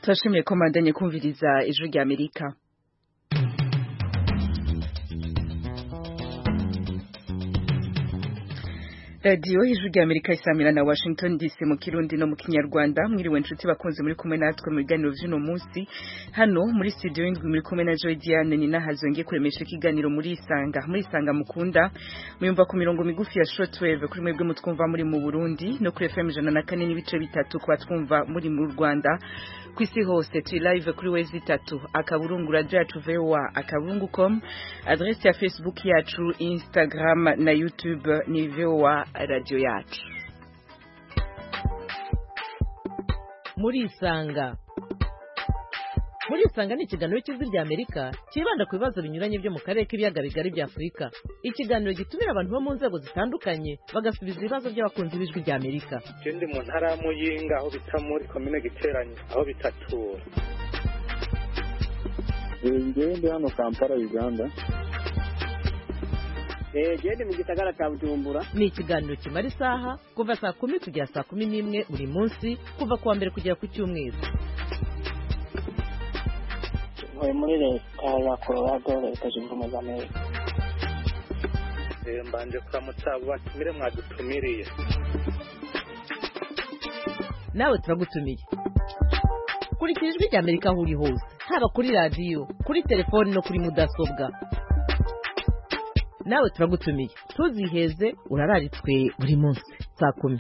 turashimiye ko mandanye kumviriza ijwi rya Amerika. Radio ijwi rya Amerika isamira na Washington DC mu Kirundi no mu Kinyarwanda. Mwiriwe nshuti bakunze muri kumwe natwe mu biganiro vy'uno munsi. Hano muri studio indwi muri kumwe na Joy Diane ni nahazonge kuremesha ikiganiro muri Isanga mukunda. Muyumva ku mirongo migufi ya shortwave kuri mwebwe mutwumva muri mu Burundi no kuri FM 104 n'ibice bitatu kwa twumva muri mu Rwanda. Kwisi hose turi live kuri wezi 3 akaburungu radio yacu VOA akaburungu.com, adresse ya Facebook yacu, Instagram na YouTube ni VOA radio yacu. Muri Isanga ni ikiganiro cy'ijwi rya Amerika kibanda ku bibazo binyuranye byo mu karere k'ibiyaga bigari bya Afurika. Ikiganiro gitumira abantu bo mu nzego zitandukanye bagasubiza ibibazo by'abakunzi b'ijwi rya Amerika. Ndi mu ntara ya Muyinga aho bita muri commune Giteranye aho bitatura. Ndi hano Kampala Uganda. Gende mu gisagara cya Bujumbura. Ni ikiganiro kimara isaha kuva saa 10 kugera saa 11 buri munsi kuva kuwa mbere kugera ku cyumweru. Muri leta ya Colorado leta zunze ubumwe za Amerika. Mbanje kuramutsa batumire mwadutumiriye. Nawe turagutumiye. Kurikira ijwi rya Amerika aho uri hose, haba kuri radio, kuri telefone no kuri mudasobwa. Nawe turagutumiye. Tuziheze urararitswe buri munsi saa 10.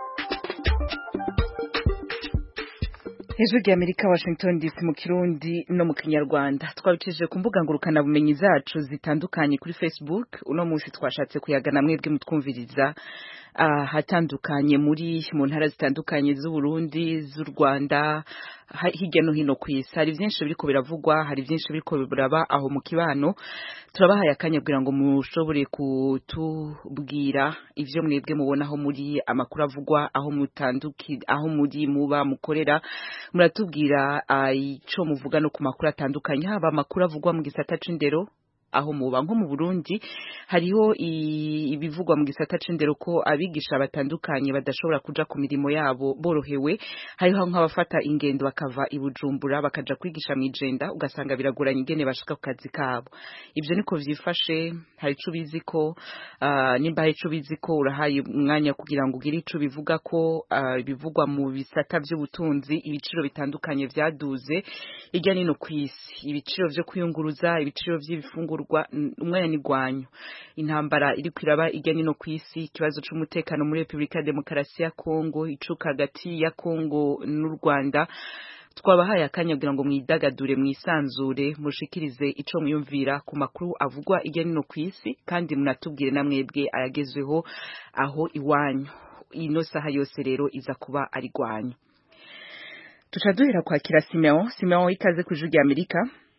Ijwi rya Amerika Washington DC mu Kirundi no mu Kinyarwanda. Twabikije ku mbuga ngurukana bumenyi zacu zitandukanye kuri Facebook. Uno munsi twashatse kuyagana mwebwe mutwumviriza hatandukanye mu ntara zitandukanye z'u Burundi, z'u Rwanda, hirya no hino ku isi. Hari byinshi biriko biravugwa, hari byinshi biriko biraba aho mu kibano. Turabahaye akanya kugira ngo mushobore kutubwira ivyo mwebwe mubona aho muri amakuru avugwa, aho muri muba mukorera. Muratubwira ico muvuga no ku makuru atandukanye, haba amakuru avugwa mu gisata c'indero aho muba. Nko mu Burundi hariho ibivugwa mu gisata c'indero ko abigisha batandukanye badashobora kuja ku mirimo yabo borohewe. Hariho nk'abafata ingendo bakava i Bujumbura bakaja kwigisha mwijenda, ugasanga biragoranye ingene bashika ku kazi kabo. Ivyo niko vyifashe. Hari ico biziko nimba hari ico biziko urahaye umwanya kugira ngo ugire ico bivuga ko bivugwa mu bisata vy'ubutunzi. Ibiciro bitandukanye vyaduze irya nino kwisi, ibiciro vyo kuyunguruza, ibiciro vy'ibifunguro umwanya nigwanyo. Intambara iri kwiraba irya nino kwisi, ikibazo c'umutekano muri Republika ya Demokarasi ya Kongo, icuka hagati ya Kongo n'u Rwanda. Twabahaye akanya kugira ngo mwidagadure, mwisanzure, mushikirize ico muyumvira ku makuru avugwa irya nino kwisi, kandi munatubwire na mwebwe ayagezweho aho iwanyu. Ino saha yose rero iza kuba ari gwanyu. Tucaduhera kwakira Simeon ikaze ku ijwi rya Amerika.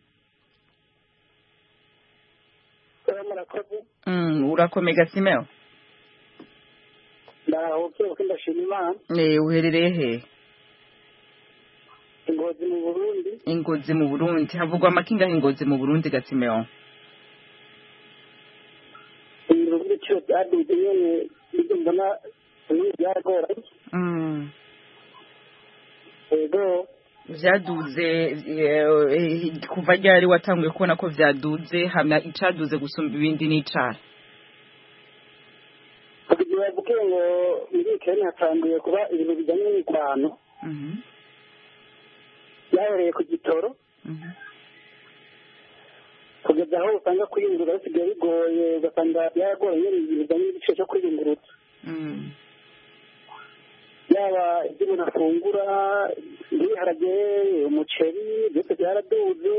Urakomega Simeo? Ndaho ndashima Imana. Uherereye he? Ingozi mu Burundi. Havugwa amakinga Ingozi mu Burundi ga Simeo? Ibintu cyo byaduze nyene mbona byagora. Vyaduze kuva ryari watanguye kubona ko vyaduze, hamya icaduze gusumba ibindi n'icari? Kugira ngo muri Kenya hatanguye kuba ibintu bijanye n'imigwano. Yahereye ku gitoro. Kugeza aho usanga kwiyungurura bisigaye bigoye, ugasanga byagoranye ibintu bijanye n'igiciro cyo kwiyungurutsa. Yaba ibyo umuntu afungura, ibiharage, umuceri, byose byaraduze.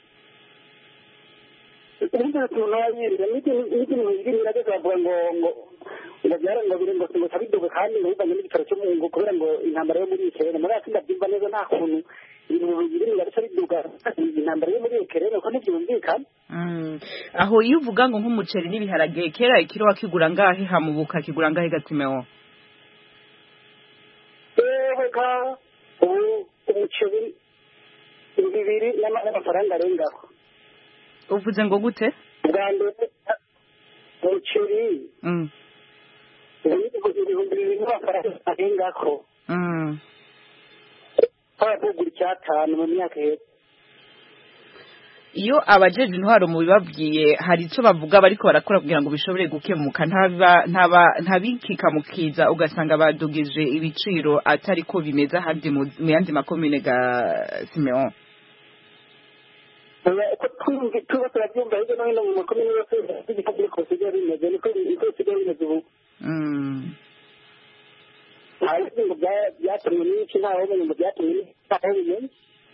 Ibyo tunayirira n'ibintu birageze bavuga ngo byara biri ngo tabiduge kandi ngo bivanye n'igitoro cyo mu ngo kubera ngo intambara yo muri Ukraine. Muri ati ndabyumva neza nta kuntu ibintu biri ngo biduga intambara yo muri Ukraine ko ntibyumvikana. Aho iyo uvuga ngo nk'umuceri n'ibiharage, kera ikiro wakigura ngahe hamubuka kigura ngahe Gatimeo? Umuceri ibibiri n'amafaranga arengaho. Uvuze ngo gute? Bwa mbere umuceri ibihumbi bibiri n'amafaranga arengaho. twabugura icyatanu mu myaka heza. iyo abajeje intwaro mu bibabwiye hari ico bavuga bariko barakora kugira ngo bishobore gukemuka ntabikika mukiza ugasanga badugije ibiciro atari ko bimeze ahandi mu yandi makomune ga Simeon. Tuba turabyumva hirya no hino mu makomine yose igihugu ko kigali bimeze niko kigali bimeze ubu. Hari ngo byatumye n'iki ntaho mu byatumye ntaho bimeze.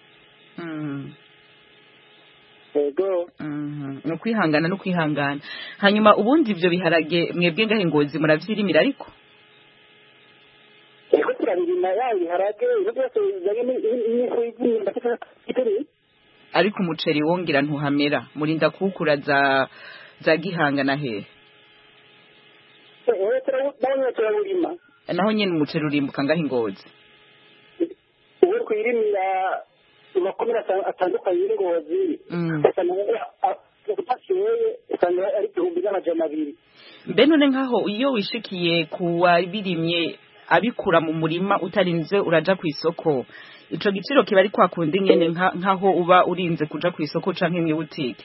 Ego. No kwihangana hanyuma ubundi ivyo biharage mwebwe ngahe Ngozi muravyirimira ariko ego turabirima ya biharage ibyo byose bijanye n'ifu y'imyimba kitari ariko umuceri wongira ntuhamera murinda kuwukura za Gihanga he turawurima naho nyene umuceri urimbuka ngahe Ngozi ubu kwirimira makomera atandukanye y'Ingozi usanga ari 2,200. mbe none nkaho iyo wishikiye kuwa birimye abikura mu murima utarinze uraja ku isoko ico giciro kiba ari kwa kundi nyene nkaho uba urinze kuja ku isoko canke mu butike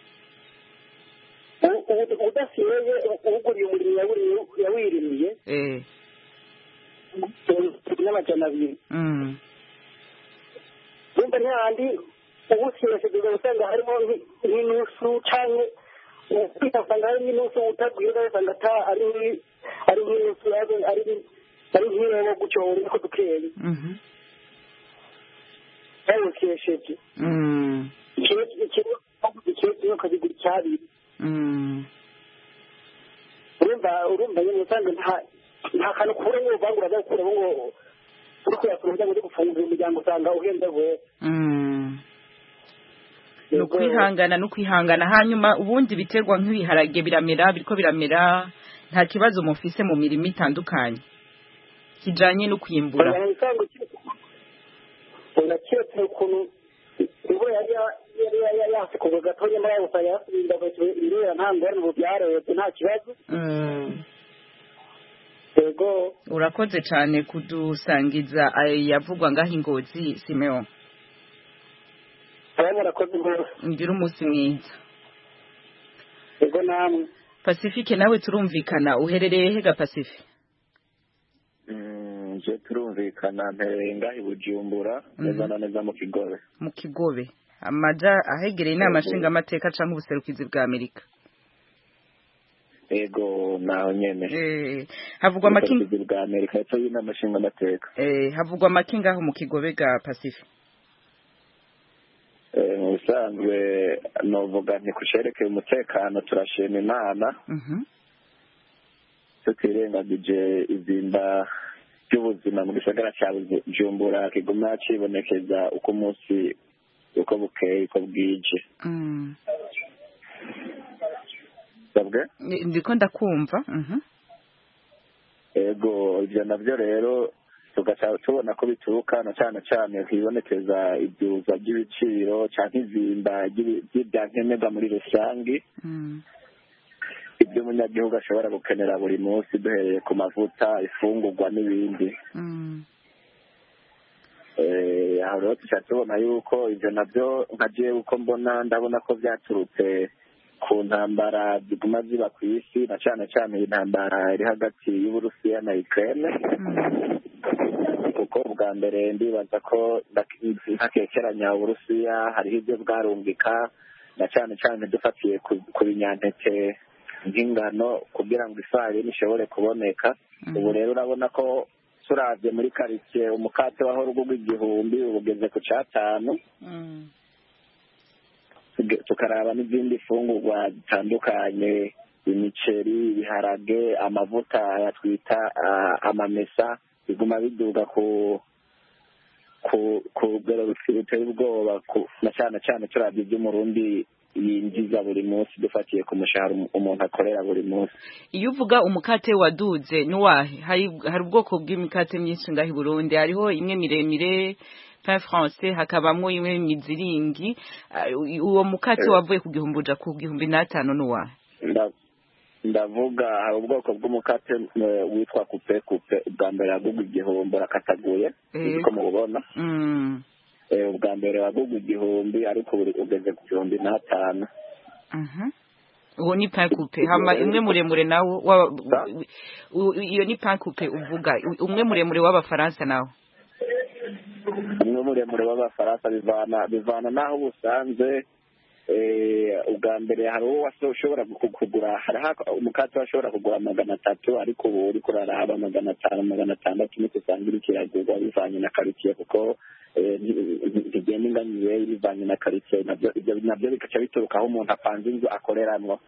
udasiye uguriye umurimo yawirimiye 2,200. Numva ntihandi ubusiresheje usanga harimo nk'inusu canke usanga hari nk'inusu utagwira usanga ari nk'inusu ari nk'irobo gutyo niko dukeye yawukesheje ikibazo ukazigura icyabiri urumva nyine usanga nta kantu kubura ngo uvangura agakuramo ngo uri kuyasura kugira ngo ujye gufungura umuryango usanga uhenze vuba. no kwihangana hanyuma ubundi biterwa nk'ibiharage biriko biramera nta kibazo mufise mu mirimo itandukanye kijanye no kwimbura uraketse ukuntu ubu yari yasikuwe gatonya muri ayo saya irera nta ngorane ubu byaretse nta kibazo. Ego urakoze cyane kudusangiza yavugwa ngaho Ingozi Simeon. Murakoze rwose ngira umunsi mwiza. Ego namwe Pacifique nawe turumvikana uherereye he ga Pacifique? Je turumvikana mpereye ngaho Bujumbura neza na neza mu Kigobe. Mu Kigobe amaja ahegereye inama nshinga amateka canke ubuserukizi bwa Amerika. Ego naho nyene havugwa makinga bwa Amerika cyo y'inama nshinga amateka havugwa makinga aho mu Kigobe ga Pacifique. Usanzwe novuga nti kusherekeye umutekano turashima Imana tutirengagije izimba by'ubuzima mu gisagara cya Bujumbura kiguma cibonekeza uko umunsi uko bukeye uko bwije. Ndiko ndakumva. Ego ivyo navyo rero tugaca tubona ko bituruka na cyane kwibonekeza ibyuza by'ibiciro cyangwa izimba ry'ibyankenerwa muri rusangi ibyo umunyagihugu ashobora gukenera buri munsi duhereye ku mavuta ifungurwa n'ibindi. Aho rero tuca tubona yuko ivyo navyo nkagiye uko ndabona ko byaturutse ku ntambara ziguma ziba ku isi na cyane intambara iri hagati y'Uburusiya na Ukraine. Kuko bwa mbere ndibaza ko ntakekeranya Uburusiya hariho ibyo bwarungika na cyane dufatiye ku binyantete nk'ingano kugira ngo ifarini ishobore kuboneka. Ubu rero urabona ko turavye muri karitsiye umukate wahora ugurwa 1,000 ubugeze ku 5. Tukaraba n'izindi fungurwa zitandukanye imiceri ibiharage amavuta yatwita amamesa biguma biduga ku rugero ruteye ubwoba na cyane turavye iby'umurundi yinjiza buri munsi dufatiye ku mushahara umuntu akorera buri munsi. Iyo uvuga umukate waduze nuwahe hari ubwoko bw'imikate myinshi ngaho i Burundi hariho imwe miremire pain français hakabamwo imwe miziringi uwo mukate wavuye ku 1,000 uja ku 1,500 nuwahe? ndavuga hari ubwoko bw'umukate witwa kupe ubwa mbere yagugwa igihumbi urakataguye uko mububona ubwa mbere wagugwa igihumbi ariko ugeze ku 1500. uwo ni pain coupe hama imwe muremure nawo iyo ni pain coupe uvuga umwe muremure w'abafaransa nawo umwe muremure w'abafaransa bivana naho busanzwe ubwa mbere hari uwo ushobora kugura hari umukate washobora kugura 300 ariko ubu uri kuraraba 500 600 niko usanga iri kiragurwa bivanye na quartier kuko ntigenda inganiye bivanye na quartier nabyo bikaca bituruka aho umuntu apanze inzu akoreramwo.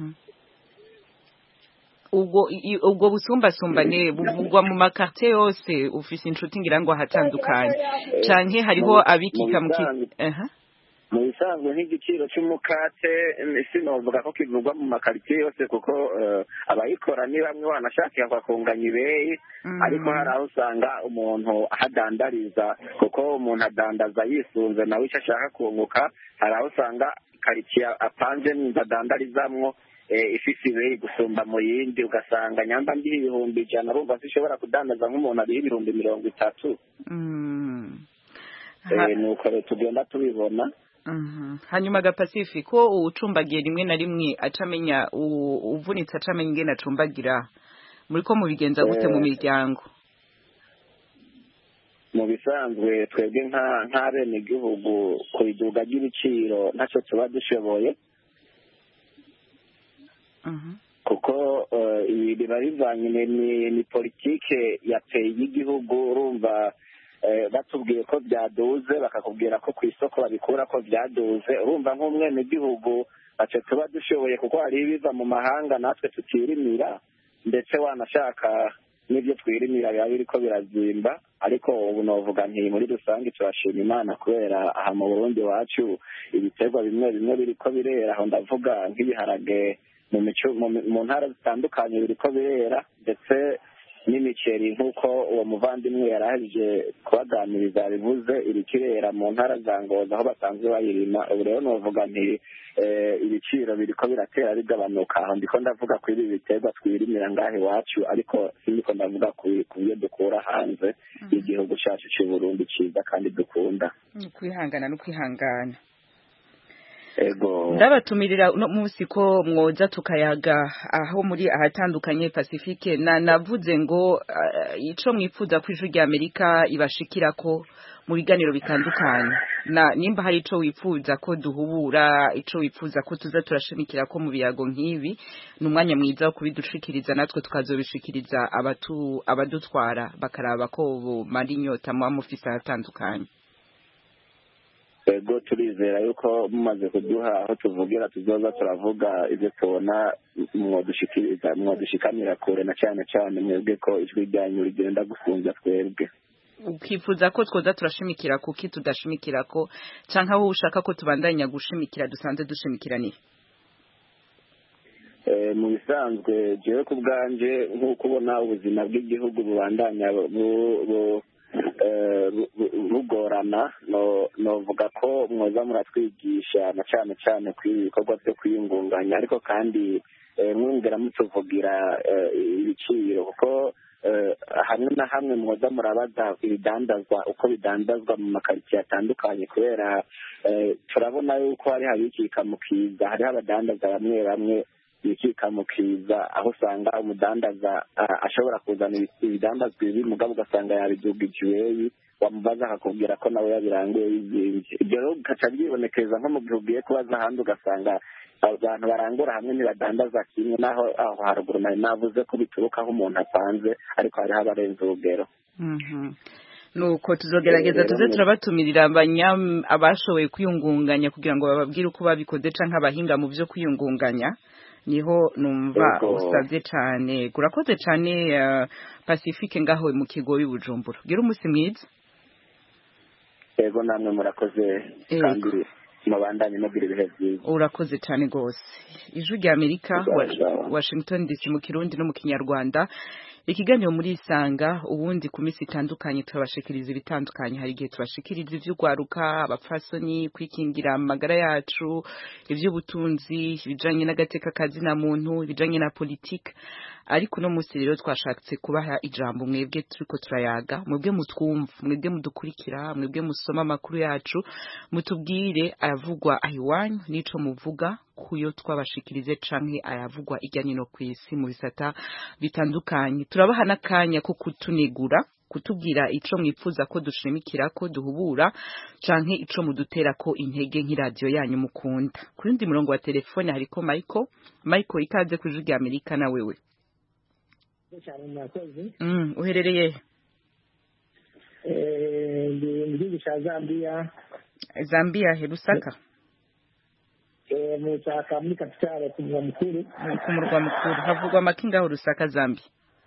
ubwo busumbasumbane buvugwa mu makartier yose ufise inshuti ngira ngo ahatandukanye canke hariho abikika mu bisanzwe nk'igiciro cy'umukate sinovuga ko kivugwa mu makaritiye yose kuko abayikora ni bamwe wanashakira bakunganya ibeyi ariko hari aho usanga umuntu ahadandariza kuko umuntu adandaza yisunze nawe icyo ashaka kunguka. Hari aho usanga karitsiye apanze n'inzu adandarizamwo ifise ibeyi gusumba mu yindi ugasanga nyamba ndiho 100 urumva zishobora kudandaza nk'umuntu ariho 30. Nuko tugenda tubibona. hanyuma Pacifique ko ucumbagiye rimwe na rimwe acamenya uvunitse acamenya ingene acumbagira muri ko mubigenza gute mu miryango? Mu bisanzwe twebwe nka bene gihugu ku biduga by'ibiciro ntacyo tuba dushoboye kuko ibi biba bivanye ni politike ya peyi y'igihugu. Urumva batubwiye ko byaduze bakakubwira ko ku isoko babikura ko byaduze. Urumva nk'umwene gihugu bace tuba dushoboye kuko hari ibiva mu mahanga natwe tutirimira ndetse wanashaka n'ibyo twirimira biba biriko birazimba. Ariko ubu novuga nti muri rusange turashima Imana kubera aha mu Burundi wacu ibiterwa bimwe biriko birera. Aho ndavuga nk'ibiharage mu ntara zitandukanye biriko birera ndetse n'imiceri nk'uko uwo muvandimwe yaraheje kubaganiriza bivuze irikirera mu ntara za Ngozi aho basanzwe bayirima. Ubu rero novuga nti ibiciro biriko biratera bigabanuka. Aho ndiko ndavuga kuri ibi biterwa twirimira ngahe iwacu ariko siniko ndavuga ku byo dukura hanze y'igihugu cyacu cy'u Burundi cyiza kandi dukunda. Kwihangana no kwihangana. Ego ndabatumirira no munsi ko mwoza tukayaga aho muri ahatandukanye Pacifique navuze ngo ico mwifuza ku ijuru rya Amerika ibashikira ko mu biganiro bitandukanye nimba hari ico wifuza ko duhubura ico wifuza ko tuza turashimikira ko mu biyago nk'ibi n'umwanya mwiza wo kubidushikiriza natwe tukazobishikiriza abadutwara bakaraba ko mari inyota mu mufisa ahatandukanye. Ego turizera yuko mumaze kuduha aho tuvugira tuzoza turavuga ibyo tubona mwadushikamira kure na cyane mwebwe ko ijwi ryanyu rigenda gufunza twebwe. Ukifuza ko twoza turashimikira kuki tudashimikira ko canka aho ushaka ko tubandanya gushimikira dusanze dushimikiraniye? Mu bisanzwe jewe ku bwanje nk'uko ubona ubuzima bw'igihugu bubandanya bugorana novuga ko mwoza muratwigisha na cyane ku ibikorwa byo kwiyungunganya ariko kandi mwongera mutuvugira ibiciro kuko hamwe na hamwe mwoza murabaza ibidandazwa uko bidandazwa mu makaritsiye atandukanye kubera turabona yuko hari habikika mu kiza hariho abadandaza bamwe bikika mu kiza aho usanga umudandaza ashobora kuzana ibidandazwa ibi mugabo ugasanga yabidugijiweyi wamubaza akakubwira ko nawe yabiranguye yizinze. Ibyo rero bigaca byibonekeza nko mu gihe ugiye kubaza ahandi ugasanga abantu barangura hamwe ntibadandaza kimwe naho aho haruguru nari navuze ko bituruka aho umuntu apanze ariko hariho abarenze urugero. Nuko tuzogerageza tuze turabatumirira abashoboye kwiyungunganya kugira ngo bababwire uko babikoze canke abahinga mu byo kwiyungunganya. Niho numva usabye cyane gurakoze cyane Pacifique ngaho mu Kigoyi Bujumbura. Gira umunsi mwiza. Ego namwe murakoze kandi mubandanye mugira ibihe byiza. Urakoze cyane gose. Ijwi rya Amerika, Washington DC mu Kirundi no mu Kinyarwanda. Ikiganiro muri Isanga ubundi ku minsi itandukanye turabashikiriza ibitandukanye. Hari igihe tubashikiriza ivy'ugwaruka, abapfasoni, kwikingira amagara yacu, ivy'ubutunzi, ibijanye n'agateka kazi na muntu, ibijanye na politique. Ariko no musi rero twashatse kubaha ijambo mwebwe turiko turayaga, mwebwe mutwumva, mwebwe mudukurikira, mwebwe musoma makuru yacu, mutubwire ayavugwa ahiwanyu nico muvuga kuyo twabashikirize canke ayavugwa ijyanye no kwisi mu bisata bitandukanye. Turabaha nakanya ko kutunigura, kutubwira ico mwipfuza ko dushimikira ko duhubura canke ico mudutera ko intege nk'iradio yanyu mukunda. Kuri ndi murongo wa telefone hariko Michael ikaze ku Ijwi rya Amerika na wewe. Uherereye mu gihugu cya Zambia he Lusaka mu Lusaka muri kapitale ku murwa mukuru havugwa amakinga aho Lusaka Zambia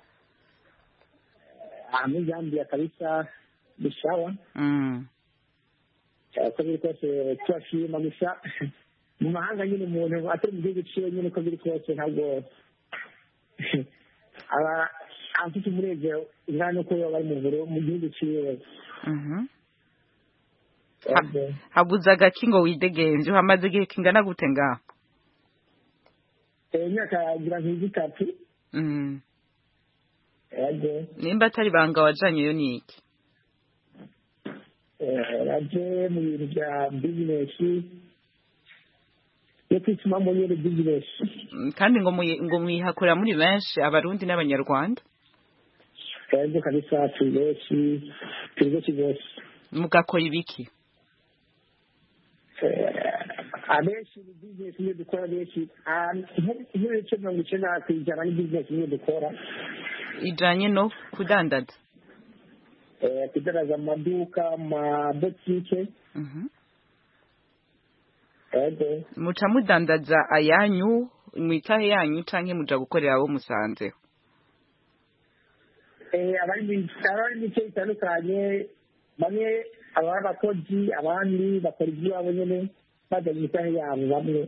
muri Zambia kabisa bishawa cyako biri kose twashima gusa mu mahanga nyine umuntu atari mu gihugu cyiwe nyine ko biri kose ntabwo aba afite umurego ingano ko bari mu gihugu cyiwe. Habuza agakingo widegenje hamaze igihe kingana gute ngaho? Imyaka gira nk'itatu. Nimba atari banga wajanye yo niki? Raje mu bintu bya business yatuma mu yere business kandi ngo mwihakorera muri benshi abarundi n'abanyarwanda kandi kabisa tubeshi bose mugakora ibiki abeshi business ni dukora beshi nk'ibyo cyo mu cyenda kwijana ni business ni dukora ijanye no kudandaza kudandaza amaduka botike muca mudandaza ayanyu mwitahe yanyu canke muja gukorera abo musanzeho? Abari mice bitandukanye, bamwe abari abakozi abandi bakora ibyabo nyene baja mwitahe yabo bamwe.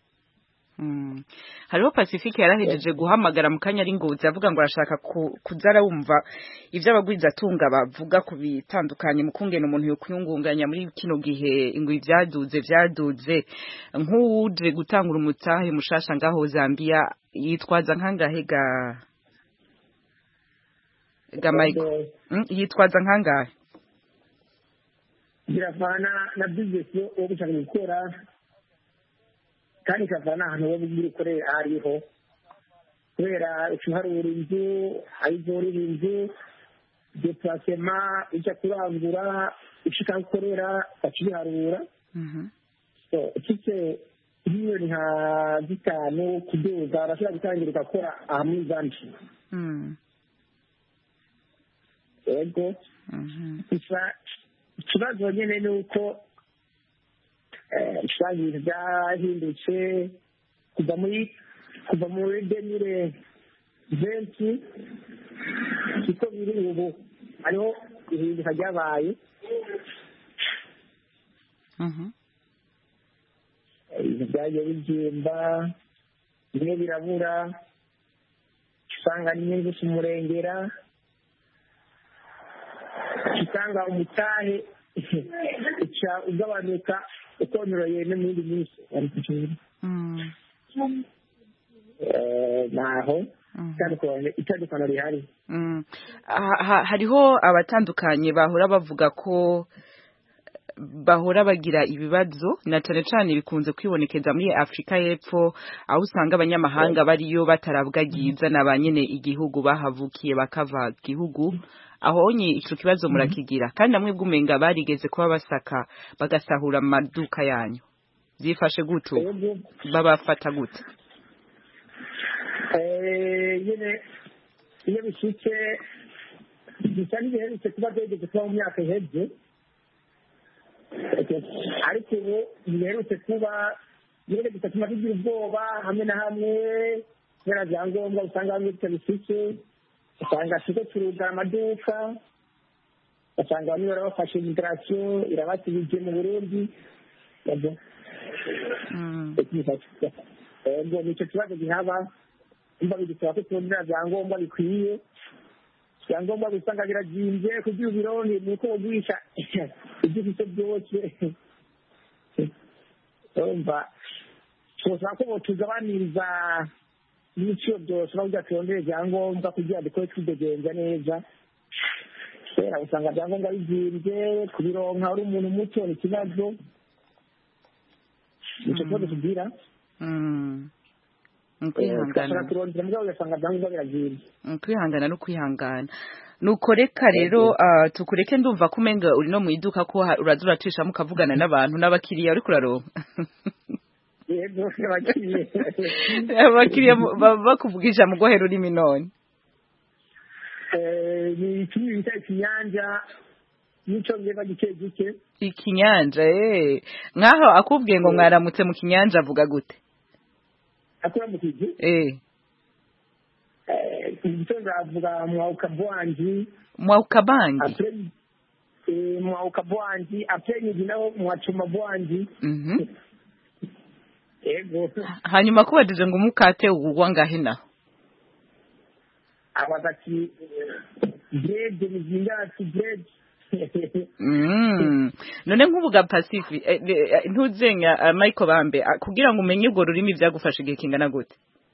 Hariho Pacifique yarahejeje guhamagara mu kanya ari Ngozi avuga ngo arashaka kuzara wumva ivyo abagwiza tunga bavuga ku bitandukanye mu kungena umuntu yo kuyungunganya muri kino gihe ngo vyaduze nk'uje gutangura umutahe mushasha ngaho Zambia yitwaza nkangahe ga Michael yitwaza nkangahe? Biravana na business yo gushaka gukora kandi kavana ahantu wo buri kore ariho kubera ucuharura inzu ayizorira inzu deplacement ijya kurangura ishika gukorera bakiharura so ikite miliyoni nka 5 kuduza arashaka gutangira gukora ahamwe zanshi ego ikibazo nyene ni uko ibintu byahindutse kuva muri 2020 kiko biri ubu hariho ihinduka ryabaye ibintu byagiye bibyimba bimwe birabura usanga n'inyungu umurengera usanga umutahe uca ugabanuka ukonyoroye no muri minsi ari kucyura naho itandukano rihari. Hariho abatandukanye bahora bavuga ko bahora bagira ibibazo na cyane cyane bikunze kwibonekeza muri Afrika y'Epfo aho usanga abanyamahanga bariyo batarabwagiza nabanyene igihugu bahavukiye bakava igihugu aho nye ico kibazo murakigira kandi namwe bwumenga barigeze kuba basaka bagasahura amaduka yanyu zifashe gutu babafata gute? Yene iyo bishike bisani biherutse kuba byegeze kuba mu myaka iheze ariko ubu biherutse kuba yene bitatuma bigira ubwoba hamwe na hamwe kubera byangombwa usanga bamwe bitabifite usanga siko turuga amaduka usanga bamwe barabafashe migration irabatibije mu Burundi ngo nicyo kibazo gihaba imba bidusaba ko turondera byangombwa bikwiye ibyangombwa bisanga birazinze kugira ubironke ni uko wogurisha ibyo ufite byose urumva twosaba ko botugabaniriza n'ibiciro byose bavuga turondere ibyangombwa kugira dukore twidegenza neza kubera usanga ibyangombwa bizinze kubironka uri umuntu muto ni ikibazo nicyo kibazo tugira kwihangana no kwihangana nuko reka rero tukureke ndumva ko umenga uri no mu iduka ko uraza uracishamo ukavugana n'abantu n'abakiriya uri kuraronka abakiriya bakuvugisha mu rwohero ururimi none ni ikindi bita ikinyanja n'icyongereza gike gike ikinyanja nk'aho akubwiye ngo mwaramutse mu kinyanja avuga gute akuramukije igitondo avuga mwaukabangi mwaukabangi apenyiji naho mwacuma bwangi yego hanyuma kubajije ngo umukate ugwa ngahe naho abazaki bread mizingati bread none nk'ubuga Pacific ntuzenya Michael Bambe kugira ngo umenye ubwo rurimi byagufasha igihe kingana gute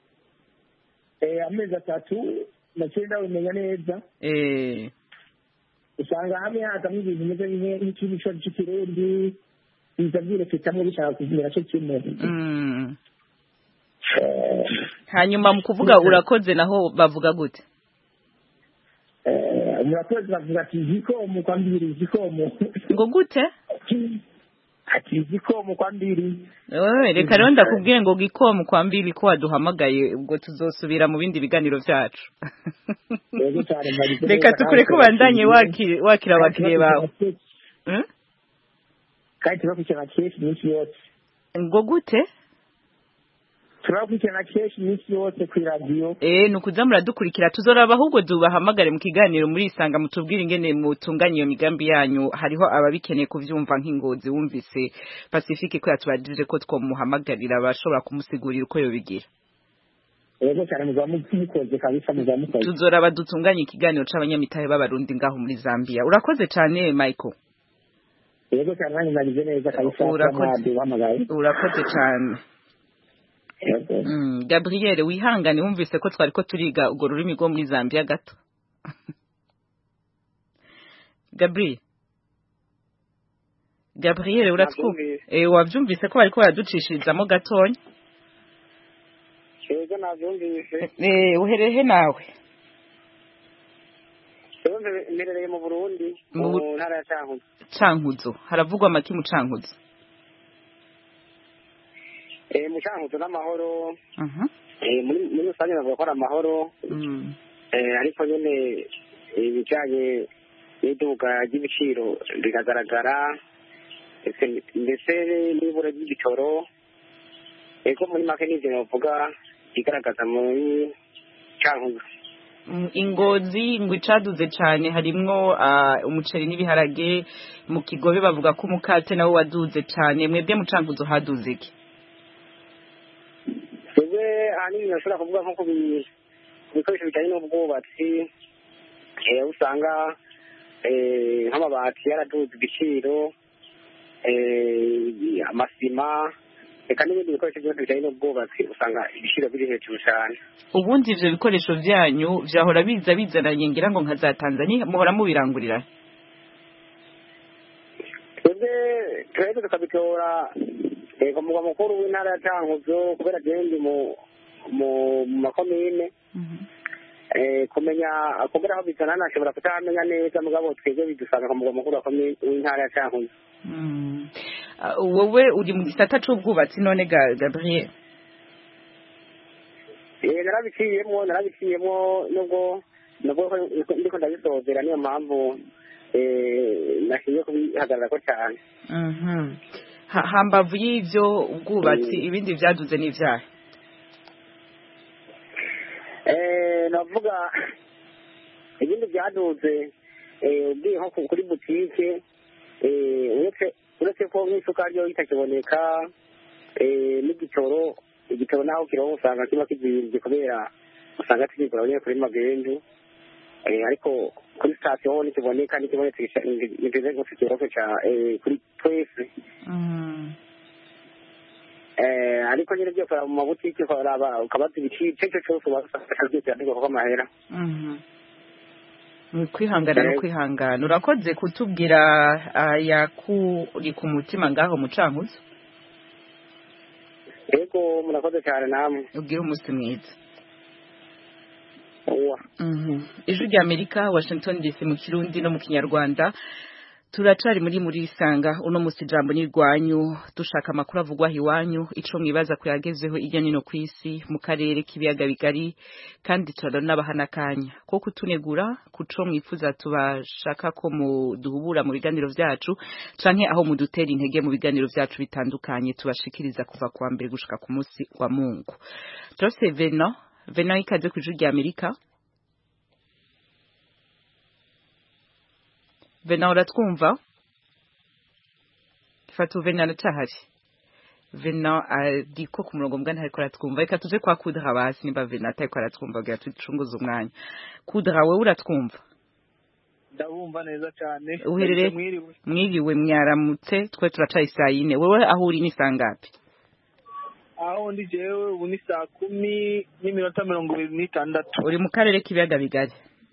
amezi 3 nacyenda umenya neza usanga hamwe hakamwe ibintu bimeze nk'ikibico cy'ikirundi biza byireketamwe bishaka kugira cyo kimwe hanyuma mu kuvuga urakoze naho bavuga gute murakoze bavuga ati zikomo kwa mbiri zikomo ngo gute ati zikomo kwa mbiri reka rero ndakubwiye ngo gikomo kwa mbiri ko waduhamagaye ubwo tuzosubira mu bindi biganiro byacu reka tukure ko bandanye wakira abakiriya bawe kandi turakurikirana kenshi iminsi yose ngo gute turakurikirana kenshi iminsi yose ku iradiyo ni ukuza muradukurikira tuzoraba ahubwo dubahamagare mu kiganiro muri isanga mutubwire ingene mutunganya iyo migambi yanyu hariho ababikeneye kuvyumva nk'ingozi wumvise Pacifique ko yatubajije ko twomuhamagarira abashobora kumusigurira uko yobigira yego cyane muzamukoze kabisa muzamukoze tuzoraba dutunganya ikiganiro c'abanyamitahe b'abarundi ngaho muri Zambia urakoze cyane Michael yego cyane nanjye nagize neza kabisa urakoze cyane Gabriel wihangane wumvise ko twari ko turiga urwo rurimi rwo muri Zambia gato Gabriel wabyumvise ko bariko baraducishirizamo gatonya yego nabyumvise uherehe nawe mberereye mu Burundi mu ntara ya Cankuzo haravugwa amaki mu Cankuzo mu Cankuzo n'amahoro muri rusange navuga ko ari amahoro ariko nyine ibijyanye n'iduka ry'ibiciro biragaragara ndetse n'ibura ry'igitoro ego muri make n'ibyo navuga igaragaza muri Cankuzo Ingozi ngo icaduze cyane harimwo umuceri n'ibiharage mu Kigobe bavuga ko umukate nawo waduze cyane mwebwe mu Cankuzo haduze iki ahanini nashobora kuvuga nko ku bikoresho bijyanye n'ubwubatsi usanga nk'amabati yaraduze igiciro amasima reka n'ibindi bikoresho byose bijyanye n'ubwubatsi usanga ibiciro biri hejuru cyane ubundi ivyo bikoresho byanyu vyahora bizananye ngira ngo nka za Tanzania muhora mubirangurira twebwe tukabitora ku mugwa mukuru w'intara ya Cankuzo kubera genda mu makomine kumenya kubera aho bizana nashobora kutamenya neza mugabo twebwe bidusanga ku mugwa mukuru w'intara ya Cankuzo wowe uri mu gisata c'ubwubatsi none Gabriel narabiciyemo nubwo ndiko ndabisozera niyo mpamvu nashiye kubihagarara ko cyane hambavu y'ivyo ubwubatsi ibindi vyaduze n'ivyaha navuga ibindi byaduze ubwiye nko kuri butike uretse ko nk'isukari yo itakiboneka n'igitoro naho kirongo usanga kiba kizimvye kubera usanga tukigura nyine kuri magendu ariko kuri sitasiyo nikiboneka nikibonetse nigeze ngo ikiroko ca kuri twese ariko nyine byose mu mabutiki ukabaza ibiciro icyo cyose ubasanga byose yandikwa kuko amahera kwihangana no kwihangana. Urakoze kutubwira yakuri ku mutima ngaho mucankuzo. Yego murakoze cyane namwe. Ubwire umunsi mwiza. Ijwi rya Amerika, Washington DC mu Kirundi no mu Kinyarwanda. Turacari muri isanga uno musi jambo nirwanyu dushaka amakuru avugwa hiwanyu ico mwibaza kuyagezeho irya nino kwisi mu karere kibiyaga bigari kandi n'abahana kanya ko kutunegura kuco mwifuza tubashaka ko muduhubura mu biganiro vyacu canke aho mudutera intege mu biganiro vyacu bitandukanye tubashikiriza kuva kwa mbere gushika ku musi wa Mungu. Jose Vena ikaze ku Ijwi rya Amerika. Vena uratwumva? Fatu Vena aracahari. Vena ariko ku murongo mbwa ntariko aratwumva. Reka tuje kwa Kudra basi nimba Vena atariko aratwumva kugira tucunguze umwanya. Kudra wewe uratwumva? Ndabumva neza cyane. Uherere mwiriwe mwaramutse twe turacaye saa 4. Wewe aho uri ni sangapi? Aho ndi jewe ubu ni saa 10:26. Uri mu karere kibiyaga bigari?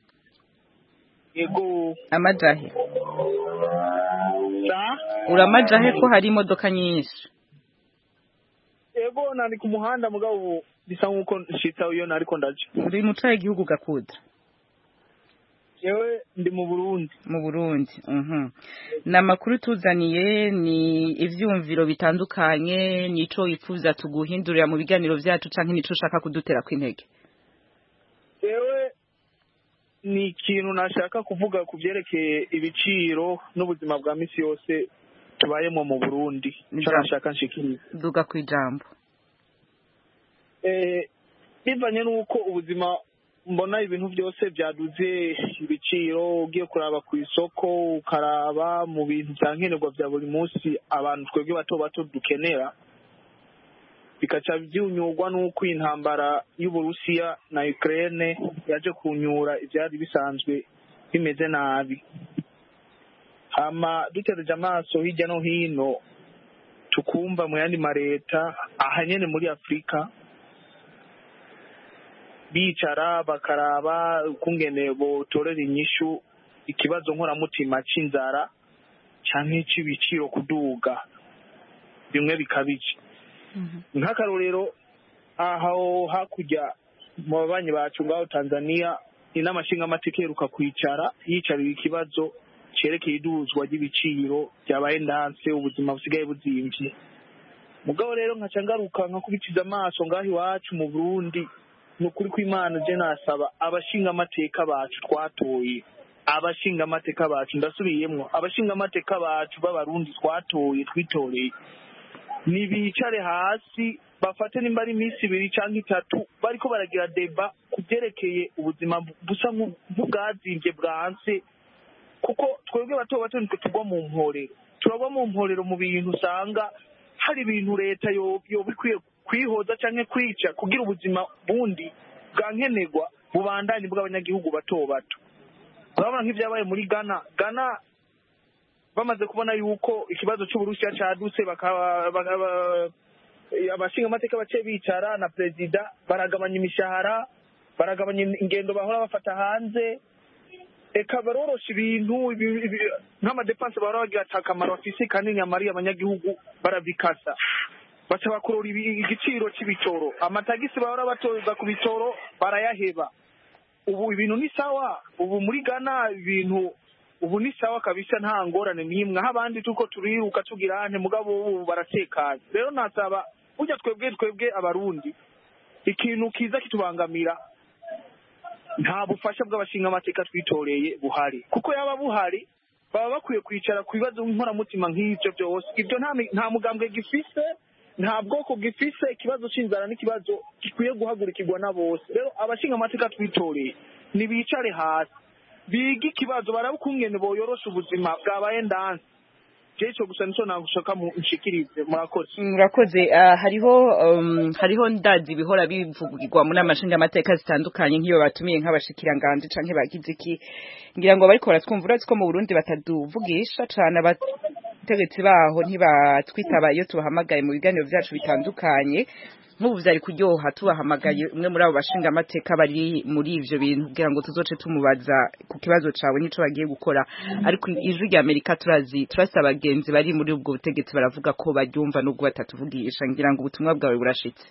Yego. Amajahe. Uramajahe ko hari imodoka nyinshi. Yego nari ku muhanda mugabo bisa nkuko nshitsa uyo nariko ndaje. Uri mu cyaye gihugu gakuda? Yewe ndi mu Burundi. Mu Burundi. Namakuru tuzaniye ni ivyumviro bitandukanye nico yifuza tuguhindurira mu biganiro vyacu canke nico ushaka kudutera kw'intege. Yewe ni ikintu nashaka kuvuga ku byerekeye ibiciro n'ubuzima bwa misi yose tubayemo mu Burundi. Cyo nashaka nshikiriza. Duga ku ijambo. Bivanye nuko ubuzima mbona ibintu byose byaduze ibiciro ugiye kuraba ku isoko ukaraba mu bintu byankenerwa bya buri munsi abantu twebwe bato dukenera bikaca byunyurwa nuko intambara y'Uburusiya na Ukraine yaje kunyura ibyari bisanzwe bimeze nabi. Hama dutereje amaso hirya no hino tukumva mu yandi mareta ahanyene muri Afrika bicara bakaraba ukungene botorera inyishu ikibazo nkoramutima c'inzara canke c'ibiciro kuduga bimwe bikabije. Nk'akarorero aho hakurya mu babanyi bacu ngaho Tanzania inama nshingamateka iheruka kwicara yicarira ikibazo cerekeye iduzwa ry'ibiciro byabaye ndanse ubuzima busigaye buzimvye. Mugabo rero nkaca ngaruka nkakubitiza amaso ngaho iwacu mu Burundi nukuri kw'Imana je nasaba abashingamateka bacu twatoye abashingamateka bacu ndasubiyemwo abashingamateka bacu b'abarundi twitoreye nibicare hasi bafate nimba ari iminsi 2 canke 3 bariko baragira deba kubyerekeye ubuzima busa nk'ubwazimvye bwanse kuko twebwe bato nitwe tugwa mu mporero turagwa mu mporero mu bintu usanga hari ibintu leta yo bikwiye kwihoza canke kwica kugira ubuzima bundi bwankenerwa bubandanye bw'abanyagihugu bato urabona nk'ivyabaye muri Ghana bamaze kubona yuko ikibazo cy'Uburusiya cadutse abashinga amateka bace bicara na prezida baragabanya imishahara baragabanya ingendo bahora bafata hanze eka barorosha ibintu nk'amadepanse bahora bagira akamaro afise kanini amari abanyagihugu baravikasa baca bakurura igiciro c'ibitoro amatagisi bahora batoza ku bitoro barayaheba ubu ibintu ni sawa ubu muri Ghana ibintu ubu ni sawa kabisa nta ngorane n'imwe abandi tuko turiruka tugira ante mugabo ubu baratekanye rero nasaba ujya twebwe abarundi ikintu kiza kitubangamira nta bufasha bw'abashinga amateka twitoreye buhari kuko yaba buhari baba bakwiye kwicara ku bibazo nkoramutima nk'ibyo byose ibyo nta mugambwe gifise nta bwoko gifise ikibazo c'inzara n'ikibazo gikwiye guhagurikirwa na bose rero abashinga amateka twitoreye nibicare hasi biga ikibazo barabukungene boyorosha ubuzima bwabaye ndanse cyo gusa nico nagushaka nshikirize murakoze hariho ndazi bihora bivugirwa muri amashinga amateka zitandukanye nk'iyo batumiye nk'abashikiranganje canke bagize iki ngira ngo bariko baratwumva uratse ko mu Burundi bataduvugisha cane abategetsi baho ntibatwitaba iyo tubahamagaye mu biganiro vyacu bitandukanye nk'ubu vyari kuryoha tubahamagaye umwe muri abo bashinga amateka bari muri ivyo bintu kugira ngo tuzoce tumubaza ku kibazo cawe nico bagiye gukora ariko ijwi rya Amerika turasi abagenzi bari muri ubwo butegetsi baravuga ko baryumva nubwo batatuvugisha ngira ngo ubutumwa bwawe burashitse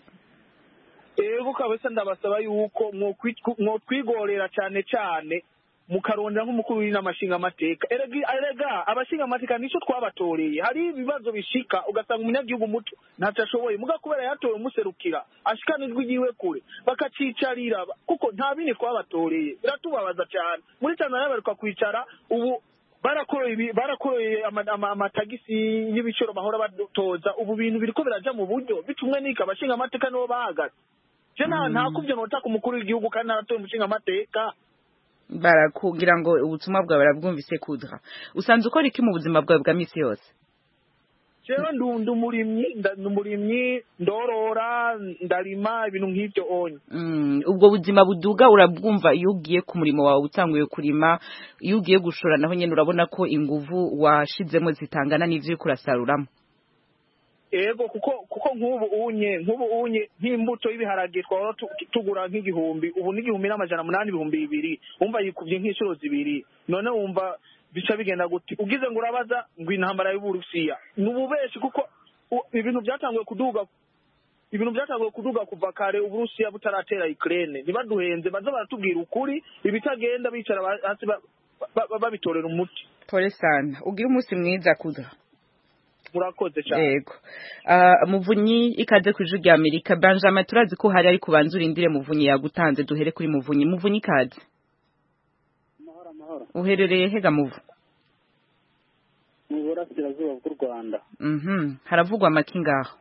kabisa ndabasaba yuko mwotwigorera cane mukarondera nk'umukuru w'inamashinga amateka erega abashinga amateka nico twabatoreye hari ibibazo bishika ugasanga umunyagihugu muto ntatashoboye muga kubera yatowe umuserukira ashikanijwe igiwe kure bakacicarira kuko nta bindi twabatoreye biratubabaza cyane muri Tanzania baruka kwicara ubu barakoreye amatagisi y'ibiciro bahora batoza ubu bintu biriko biraja mu buryo bitumwe n'ika abashinga amateka nibo bahagaze je nta kuvyo notaka umukuru w'igihugu kandi naratoye umushinga amateka barakugira ngo ubutumwa bwawe barabwumvise kudra usanze ukora iki mu buzima bwawe bwa misi yose jewe ndumurimyi ndorora ndarima ibintu nk'ivyo onye ubwo buzima buduga urabwumva iyo ugiye ku murimo wawe utanguye kurima iyo ugiye gushora naho nyene urabona ko inguvu washizemo zitangana n'ivyo uriko urasaruramo ego kuko nk'ubu unye nk'imbuto y'ibiharage twahora tugura nk'igihumbi ubu n'igihumbi n'amajana 8,200 umva yikuvye nk'inshuro zibiri none wumva bica bigenda guti ugize ngo urabaza ngo intambara y'Uburusiya nububeshi kuko ibintu byatanguye kuduga kuva kare Uburusiya butaratera Ukraine nibaduhenze baza baratubwira ukuri ibitagenda bicara hasi babitorera umuti pole sana ugira umunsi mwiza kuza murakoze cyane yego muvunyi ikaze ku ijwi rya Amerika Benjamin turazi ko hari ari kubanzura indire muvunyi yagutanze duhere kuri muvunyi ikaze amahoro uherereye hega muvu mu burasirazuba bw'u Rwanda haravugwa amaki ngaho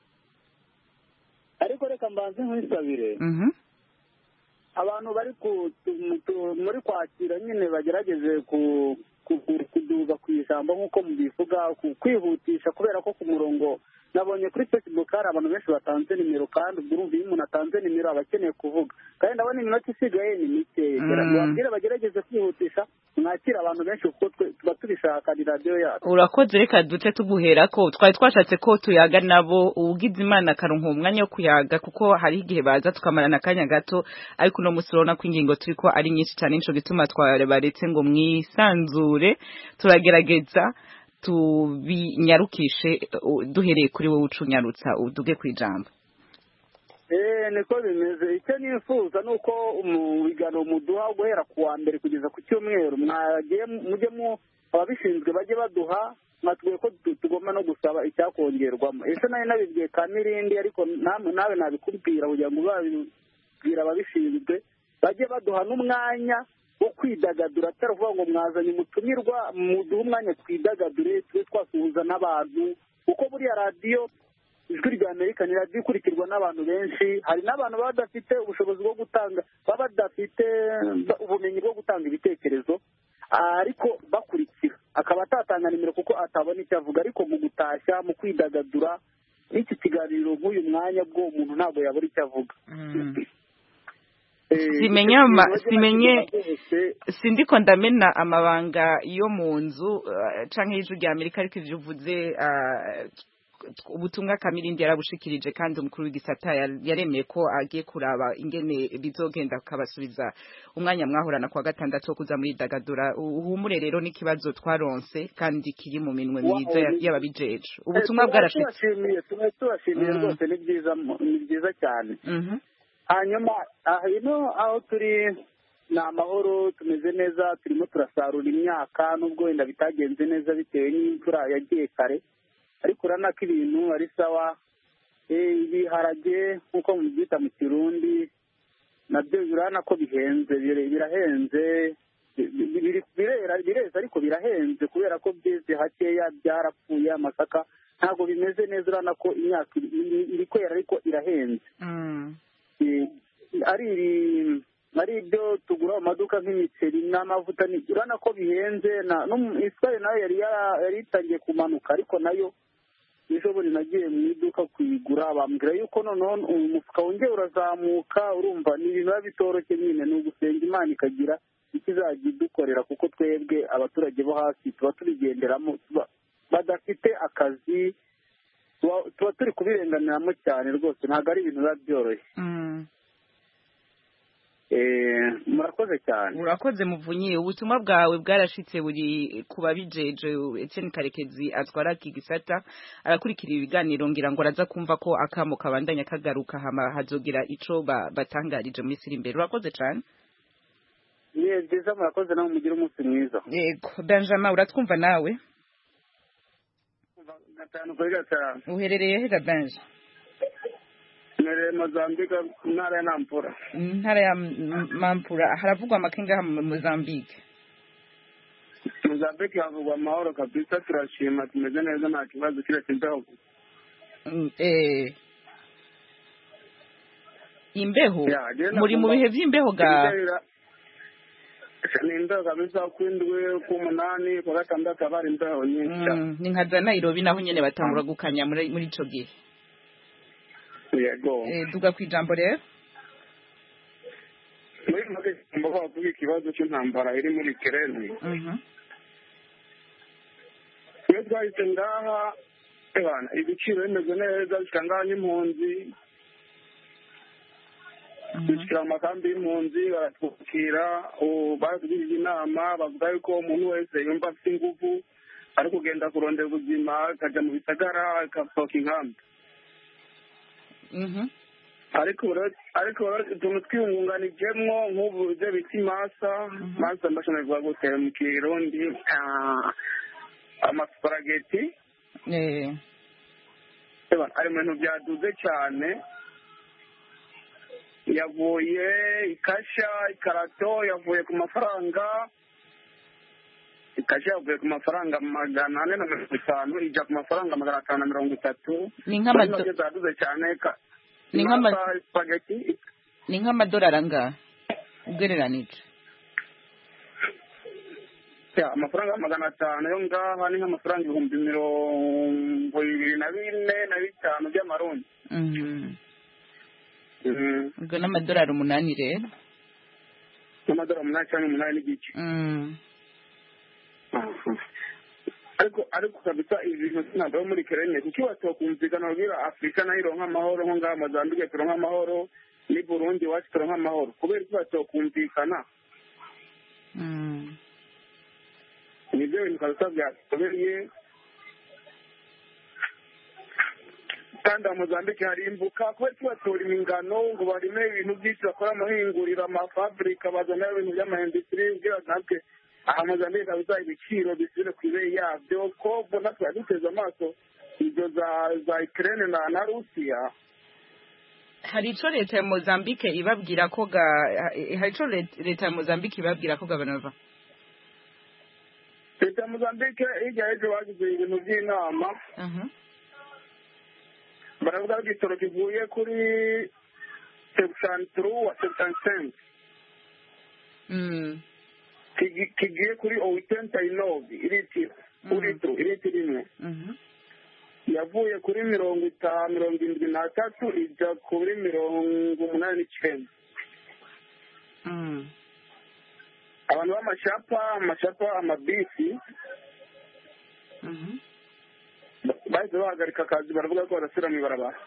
ariko reka mbanze nkwisabire abantu bari muri kwakira nyine bagerageze kuduga ku ijambo nk'uko mubivuga kwihutisha kubera ko ku murongo nabonye kuri Facebook hari abantu benshi batanze nimero kandi ubwo urumva iyo umuntu atanze nimero aba akeneye kuvuga kandi ndabona iminota isigaye ni mikeya babwire bagerageze kwihutisha mwakira abantu benshi kuko tuba tubishaka ni radiyo yacu urakoze reka duce tuguhera ko twari twashatse ko tuyaga nabo ugize Imana akaronka umwanya wo kuyaga kuko hari igihe baza tukamarana akanya gato ariko no musi urabona ko ingingo turiko ari nyinshi cyane nico gituma twabaretse ngo mwisanzure turagerageza tubinyarukishe duhereye kuri wowe ucunyarutsa uduge kwijambo niko bimeze icyo nifuza nuko umubigano muduha guhera kuwa mbere kugeza ku cyumweru mujye ababishinzwe bajye baduha mwatubwiye ko tugomba no gusaba icyakongerwamo ese nayo nabibwiye Kamirindi ariko nawe nabikubwira kugira ngo babibwira ababishinzwe bajye baduha n'umwanya wo kwidagadura ataravuga ngo mwazanye umutumirwa muduhe umwanya twidagadure tube twasuhuza n'abantu kuko buriya radiyo ijwi rya Amerika ni radiyo ikurikirwa n'abantu benshi hari n'abantu baba badafite ubushobozi bwo gutanga baba badafite ubumenyi bwo gutanga ibitekerezo ariko bakurikira akaba atatanga nimero kuko atabona icyo avuga ariko mu gutashya mu kwidagadura n'iki kiganiro nk'uyu mwanya bwo umuntu ntabwo yabura icyo avuga sindiko ndamena amabanga yo mu nzu canke y'ijwi rya Amerika ariko ivyo uvuze ubutumwa Kamirindi yarabushikirije kandi umukuru w'igisata yaremeye ko agiye kuraba ingene bizogenda akabasubiza umwanya mwahorana kwa gatandatu wo kuza muri dagadura uhumure rero n'ikibazo twaronse kandi kiri mu minwe myiza y'ababijeje ubutumwa bwarashitse tubashimiye rwose ni byiza cyane hanyuma aho turi ni amahoro tumeze neza turimo turasarura imyaka nubwo wenda bitagenze neza bitewe n'imvura yagiye kare ariko urabona ko ibintu ari sawa ibiharage nk'uko mubyita mu kirundi nabyo urabona ko bihenze birahenze bireza ariko birahenze kubera ko byeze hakeya byarapfuye amasaka ntabwo bimeze neza urabona ko imyaka iri kwera ariko irahenze ari nk'ibyo tugura mu maduka nk'imiceri n'amavuta urabona ko bihenze isukari nayo yari itangiye kumanuka ariko nayo ejobundi nagiye mu iduka kuyigura bambwira yuko noneho umufuka wongera urazamuka urumva ni ibintu biba bitoroshye nyine ni ugusenga Imana ikagira icyo izajya idukorera kuko twebwe abaturage bo hasi tuba tubigenderamo badafite akazi tuba turi kubirenganiramo cyane rwose ntabwo ari ibintu biba byoroshye. Murakoze cyane. Urakoze Muvunyi, ubutumwa bwawe bwarashitse buri kuba bijeje. Etienne Karekezi atwara Kigisata arakurikira ibiganiro ngira ngo araza kumva ko akamo kabandanya kagaruka hama hazogira ico batangarije muri siri imbere. Urakoze cyane. Byiza murakoze nawe mugira umunsi mwiza. Yego Benjamin uratwumva nawe? Gatanu kuri gatanu. Uherereye he Benjamin? Mozambique ntara ya Nampula. Ntara ya Nampula haravugwa amakenga mu Mozambique. Mozambique havugwa amahoro kabisa, turashima tumeze neza nta kibazo kiretse imbeho. Imbeho muri mu bihe by'imbeho ga ni imbeho kabisa kwindwe ku munani ku gatandatu abari imbeho nyinshi. Ni nka za Nairobi naho nyene batangura gukanya muri ico gihe. Yego. Duga kwijambo rero. Muri make mbaho kuvuga ikibazo cy'intambara iri muri Ukraine. Iyo twahise ngaha ebana ibiciro bimeze neza bikanga n'impunzi. Dushikira amakambi y'impunzi baratwakira batugirije inama bavuga yuko umuntu wese yumva afite ingufu ari kugenda kurondera ubuzima akajya mu bisagara akasohoka inkambi. ariko utuntu twiyungunganijemwo nk'ubu ibyo bita imasa mbashobora kuvuga gutera mu kirundi amasparageti ari mu bintu byaduze cyane, yavuye ikasha ikarato yavuye ku mafaranga yavuye ku mafaranga 450 ijya ku mafaranga 530. Ni nk'amadolari cyane ni nk'amadolari angahe ugereranije? Amafaranga 500 yo ngaha ni nk'amafaranga 24,500 by'amarundi. Ubwo n'amadolari 8 rero. N'amadolari 8 cyangwa 8 n'igice. ariko kabisa ibintu sinabwo muri Ukraine kuko batokumvikana kugira Afrika nayo ironka amahoro nko ngaha Mozambique turonka amahoro ni Burundi wacu turonka amahoro kubera ko batokumvikana. Nibyo bintu kabisa byasobereye kandi Mozambique harimbuka kubera ko batora imingano ngo barime ibintu byinshi bakora amahinguriro amafabrika bazana ibintu by'amahindustrie kugira natwe Mozambique kabisa ibiciro bisubire ku ibeyi yabyo ko bona twaduteze amaso ibyo za Ukraine na Russia. Hari ico leta ya Mozambique ibabwira ko leta ya Mozambique ibabwira ko guverinoma leta ya Mozambique ijya ejo bagize ibintu by'inama baravuga ko igitoro kivuye kuri section 3 wa section 5 kigiye kuri 89 iriti rimwe yavuye kuri 73 ijya kuri 89. Abantu b'amashapa amabisi bahise bahagarika akazi baravuga ko barasubira mu ibarabara.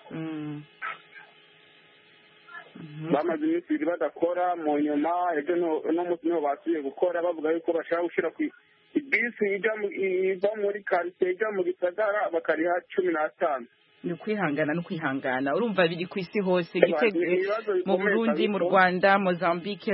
Bamaze iminsi ibiri badakora mu nyuma ejo no munsi niho basubiye gukora bavuga yuko bashaka gushyira ku ibisi iva muri quartier ijya mu gisagara bakariha 15. Ni kwihangana urumva biri ku isi hose mu Burundi mu Rwanda Mozambique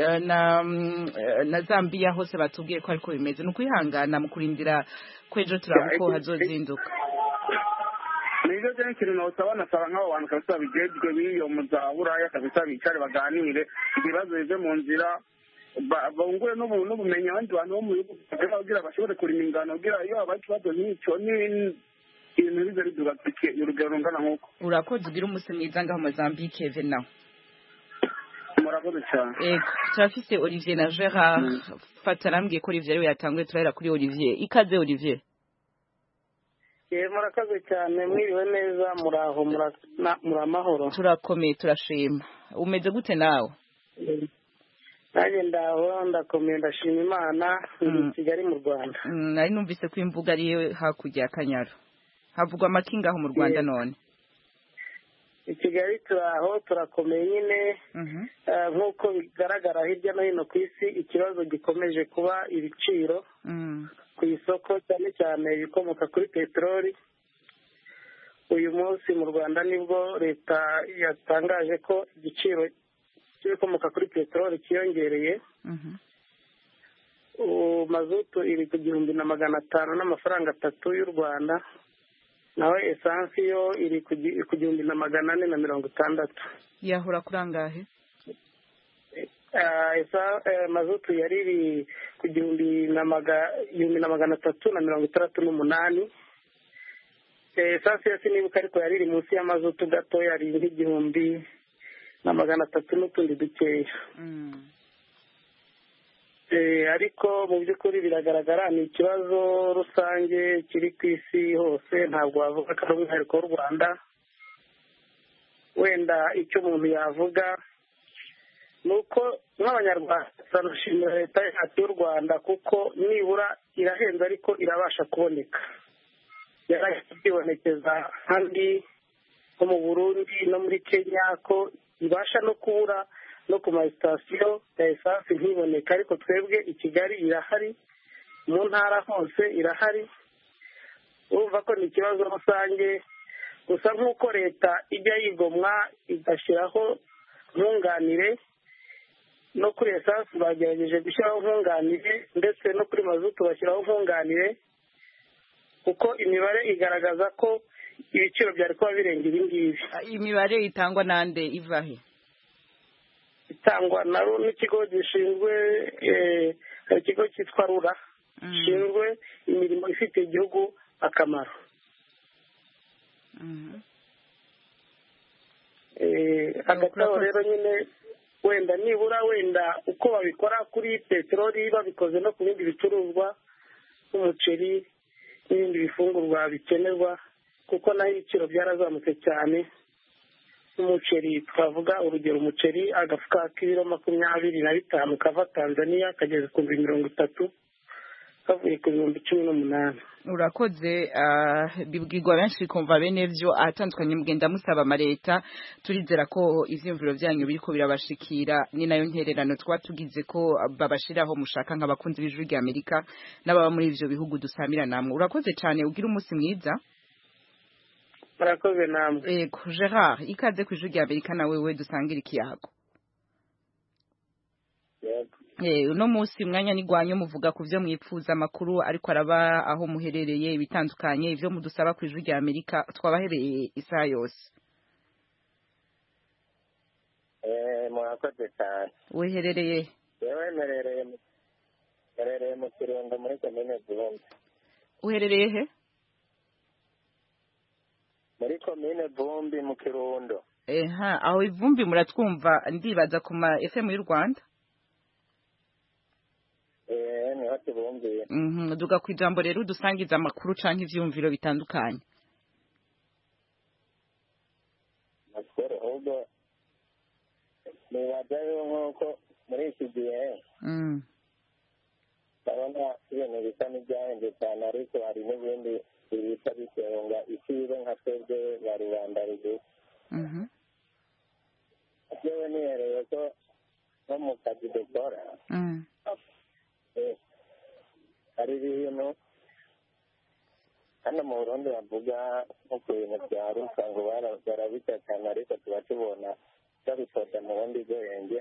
na Zambia hose batubwiye ko ariko bimeze. Ni kwihangana mu kurindira kwejo turabuko hazozinduka. Nizo cyane n'usabana saba nk'abo bantu kabisa bigejwe biyo muzaburaya kabisa bicare baganire ibibazo bive mu nzira bungure n'ubumenyi abandi bantu bo mu bihugu kugira bashobore kurima ingano kugira iyo abakibazo n'icyo ibintu bize biduga urugero rungana nk'uko. Urakoze ugira umunsi mwiza ngaho Mozambique nawe. murakoze cyane ego turafise Olivier na Gerard fata nambwiye ko Olivier ariwe yatanguye turahera kuri Olivier ikaze Olivier murakaze cyane mwiriwe neza muraho muri amahoro turakomeye turashima umeze gute nawe nanjye ndaho ndakomeye ndashima Imana ndi Kigali mu Rwanda nari numvise ko imvuga ari hakurya ya Kanyaru havugwa amakinga aho mu Rwanda none i Kigali turaho turakomeye nyine nk'uko bigaragara hirya no hino ku isi ikibazo gikomeje kuba ibiciro ku isoko cyane cyane ibikomoka kuri peteroli uyu munsi mu Rwanda nibwo leta yatangaje ko igiciro cy'ibikomoka kuri peteroli cyiyongereye mazutu iri ku 1,500 n'amafaranga 3 y'u Rwanda naho esansi yo iri ku 1,460 yahura kurangahe mazutu yari iri ku 1,368 esansi yo sinibuka ariko yari iri munsi y'amazutu gato yari nk'igihumbi,300 n'utundi dukeya ariko mu by'ukuri biragaragara ni ikibazo rusange kiri ku isi hose ntabwo wavuga ko ari umwihariko w'u Rwanda wenda icyo umuntu yavuga ni uko nk'abanyarwanda turashimira leta yacu y'u Rwanda kuko nibura irahenze ariko irabasha kuboneka yarabibonekeza kandi nko mu Burundi no muri Kenya ko ibasha no kubura no ku masitasiyo ya esansi ntiboneka ariko twebwe i Kigali irahari mu ntara hose irahari urumva ko ni ikibazo rusange gusa nk'uko leta ijya yigomwa igashyiraho nkunganire no kuri esansi bagerageje gushyiraho nkunganire ndetse no kuri mazutu bashyiraho nkunganire kuko imibare igaragaza ko ibiciro byari kuba birenga ibi ngibi imibare itangwa nande ivahe itangwa n'ikigo gishinzwe ikigo cyitwa RURA gishinzwe imirimo ifitiye igihugu akamaro agataho rero nyine wenda nibura wenda uko babikora kuri peteroli babikoze no ku bindi bicuruzwa nk'umuceri n'ibindi bifungurwa bikenerwa kuko naho ibiciro byarazamutse cyane umuceri twavuga urugero umuceri agafuka k'ibiro 25 kava Tanzania kageze ku 30 kavuye ku 18. urakoze bibwirwa benshi kumva bene byo atandukanye mugenda musaba amareta turizera ko ivyumviro byanyu biriko birabashikira ni nayo ntererano twatugize ko babashiraho mushaka nk'abakunzi b'ijwi rya Amerika n'ababa muri ivyo bihugu dusamira namwe urakoze cyane ugira umunsi mwiza murakoze namwe ego Gerard ikaze ku ijwi rya Amerika nawe we dusangira ikiyago uno munsi mwanya nigwanyu muvuga ku byo mwipfuza amakuru ariko araba aho muherereye ibitandukanye ivyo mudusaba ku ijwi rya Amerika twabahereye isaha yose murakoze cyane weherereye yewe merereye mu Kirundo muri komine Vumbi uherereye he muri komine Vumbi mu Kirundo aho ivumbi muratwumva ndibaza ku ma FM y'u Rwanda niho tubumbiye duga ku ijambo rero dusangiza amakuru canke ivyumviro bitandukanye makuru ahubwo nibazayo nk'uko muri iki gihe ndabona ibintu bisa n'ibyahenze cyane ariko hari n'ibindi bita bisenga isibe nka twebwe ba rubanda rugufi yewe nihereye ko nko mu kazi dukora hari ibintu hano mu Burundi bavuga nko ku bintu bya ruswa ngo barabita cyane ariko tuba tubona babitoza mu bundi bwenge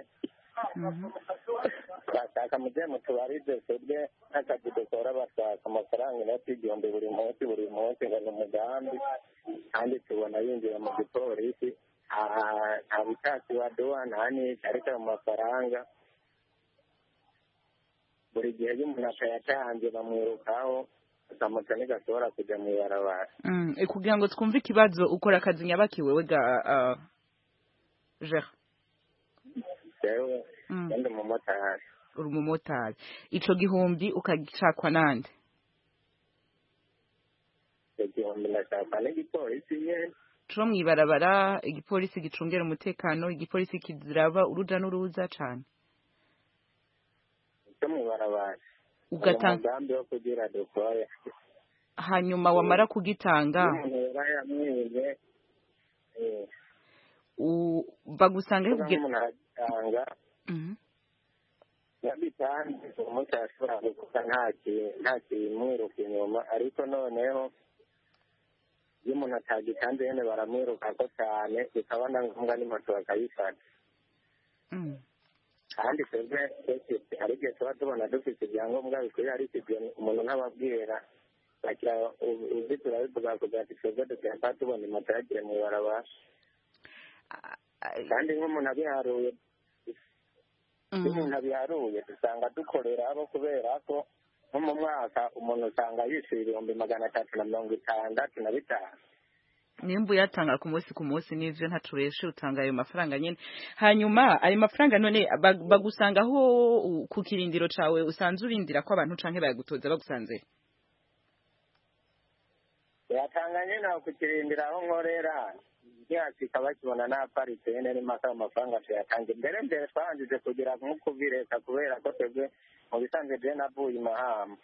bashaka mu gihe mutubarize twebwe nk'akazi dukora bashaka amafaranga inoti y'igihumbi buri munsi ngo ni umugambi kandi tubona yinjira mu gipolisi nta butasi baduha nta n'iki ariko ayo mafaranga buri gihe iyo umuntu akayatanze bamwirukaho akamuca ntigashobora kujya mu ibarabara kugira ngo twumve ikibazo ukora akazi nyabaki wewe ga Gerard jewe ndi umumotari. uri umumotari ico gihumbi ukagishakwa nande? Igihumbi ndashakwa n'igipolisi nyene co mwibarabara, igipolisi gicungera umutekano, igipolisi kiziraba uruja n'uruza cane cyo mwibarabara ugatanga umugambi wo kugira dukore. hanyuma wamara kugitanga umuntu yarayamwize bagusanga umuntu aratanga yabitanze umunsi ashobora gukora nta kimwiruka inyuma, ariko noneho iyo umuntu atagitanze nyene baramwiruka ko cyane bikaba na ngombwa n'imoto bakayifata. kandi twebwe hari igihe tuba tubona dufite ibyangombwa bikwiye, ariko igihe umuntu ntababwira bakira uzi turabivuga kugira ati twebwe duteka tubona imoto yagiye mu ibarabara. kandi nk'umuntu abiharuye dusanga dukorera abo, kubera ko nko mu mwaka umuntu usanga yishyura 365. nimba uyatanga ku munsi n'ivyo ntacureshe utanga ayo mafaranga nyene. hanyuma ayo mafaranga none bagusangaho ku kirindiro cawe usanze urindira ko abantu canke bayagutoza bagusanze? yatanga nyene aho kukirindira aho nkorera ntihasika bakibona n'aparitse nyene n'imaka amafaranga tuyatanga. mbere twabanjije kugira nk'ukubireka kubera ko twebwe mu bisanzwe je navuye imahamba.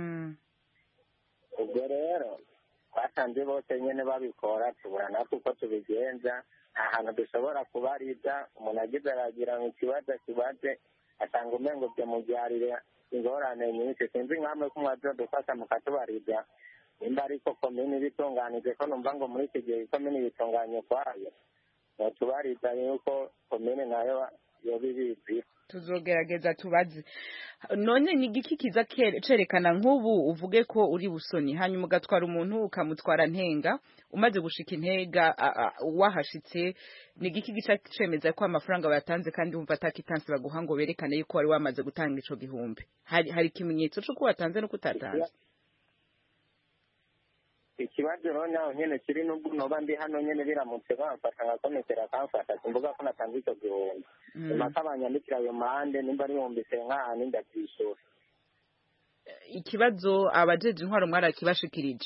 ubwo rero twasanze bose nyene babikora, tubura natwe uko tubigenza. nta hantu dushobora kubariza, umuntu agize aragira ngo ikibazo kibaze asanga umengo byamubyarire ingorane nyinshi. sinzi nkamwe ko mwazodufasha mukatubariza nimba ariko komini bitunganije, ko numva ngo muri iki gihe komini bitunganye kwayo, notubariza yuko komini nayo yoba ibizi. tuzogerageza tubaze. none ni igiki kiza cerekana nk'ubu uvuge ko uri Busoni hanyuma ugatwara umuntu ukamutwara Ntenga, umaze gushika Intega wahashitse, ni igiki gica cemeza ko amafaranga bayatanze kandi wumva atakitanse baguha ngo berekane yuko wari wamaze gutanga ico gihumbi? hari ikimenyetso cyo ko watanze no kutatanze? ikibazo noneho nyene kiri n'ubwo noba ndi hano nyene biramutse bamfata ngakomekera akamfata simvuga ko natanze icyo gihumbi. impaka banyandikira ayo mahande nimba ari yumbise nk'ahantu ndakwishura. ikibazo abajeje intwaro mwarakibashikirije?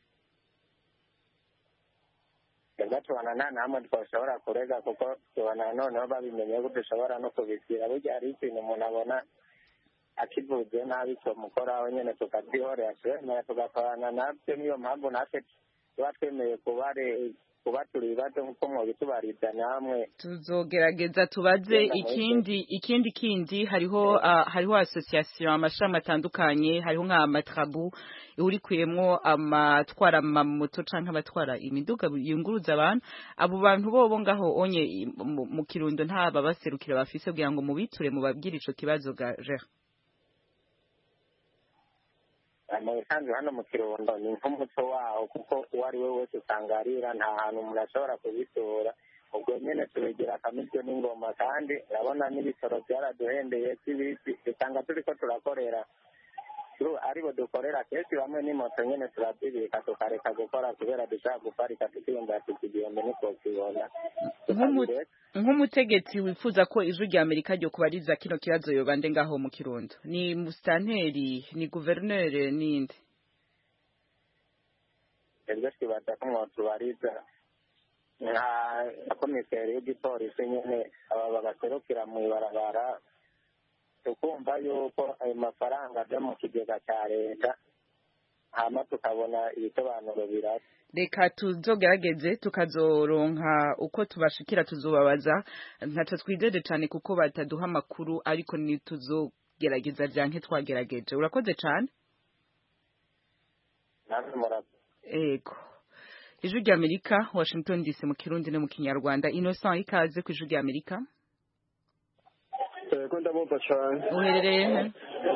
tubona nta namwe twashobora kurega, kuko tubona noneho babimenye ko dushobora no kubisira. burya hari ikintu umuntu abona akivuze nabi cyo mukoraho nyene tukabyihorera, twemera tugakorana nabyo. niyo mpamvu natwe tuba twemeye kuba turi ibibazo nk'uko mwabitubariza namwe. tuzogerageza tubaze. ikindi hariho association amashami atandukanye, hariho nka Matrabu urikuyemwo amatwara amamoto canke abatwara imiduga yunguruza abantu. abo bantu bobo ngaho onye mu Kirundo ntaba baserukira bafise kugira ngo mubiture mubabwire ico kibazo ga Gerard? mu bisanzwe hano mu Kirundo ni nk'umuco waho, kuko uwo ari we wese usanga arira, nta hantu umuntu ashobora kubitora. ubwo nyene tubigira akamiryo n'ingoma, kandi urabona n'ibitoro byaraduhendeye by'ibiti, usanga turiko turakorera aribo dukorera kenshi. bamwe n'imoto nyene turabyibika tukareka gukora kubera dushaka guparika tukiyumva tuti igihumbi niko kibona. nk'umutegetsi wifuza ko ijwi rya Amerika ryo kubariza kino kibazo yobande ngaho mu Kirundo, ni musitanteri, ni guverineri, ninde? ebyo twibaza ko mwotubariza nka komiseri y'igipolisi nyene aba baserukira mu ibarabara, tukumva yuko ayo mafaranga aja mu kigega cya leta, hama tukabona ibisobanuro birasa. reka tuzogerageze tukazoronka uko tubashikira, tuzobabaza. ntaco twizede cane kuko bataduha amakuru, ariko ni tuzogerageza vyanke twagerageje. urakoze cane. ego ijwi rya Amerika, Washington DC, mu Kirundi no mu Kinyarwanda. Innocent, ikaze ku ijwi rya Amerika. ko ndabumva cane. uherereye he?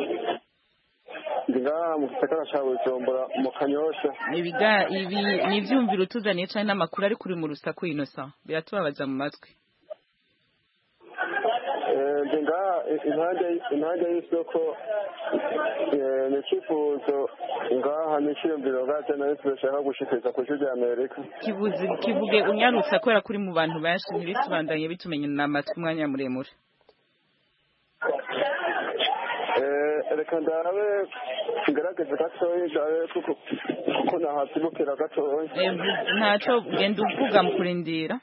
Ndiga mu gisagara ca Bujumbura mu Kanyosha. ibi ni ivyumviro tuzaniye cane n'amakuru ari kuri mu rusaku. Innocent, biratubabaza mu matwi. Ndiga impande y'isoko n'ikifuzo ngaha n'iciyumviro gaje nayo turashaka gushikiriza ku ijwi rya Amerika. kivuge unyarutsa kubera kuri mu bantu benshi ntibisubandanye bitumenye n'amatwi umwanya muremure. reka ndabe ngerageze gatoya ndabe kuko nahatsibukira gatoya ntacyo ugenda uvuga mu kurindira.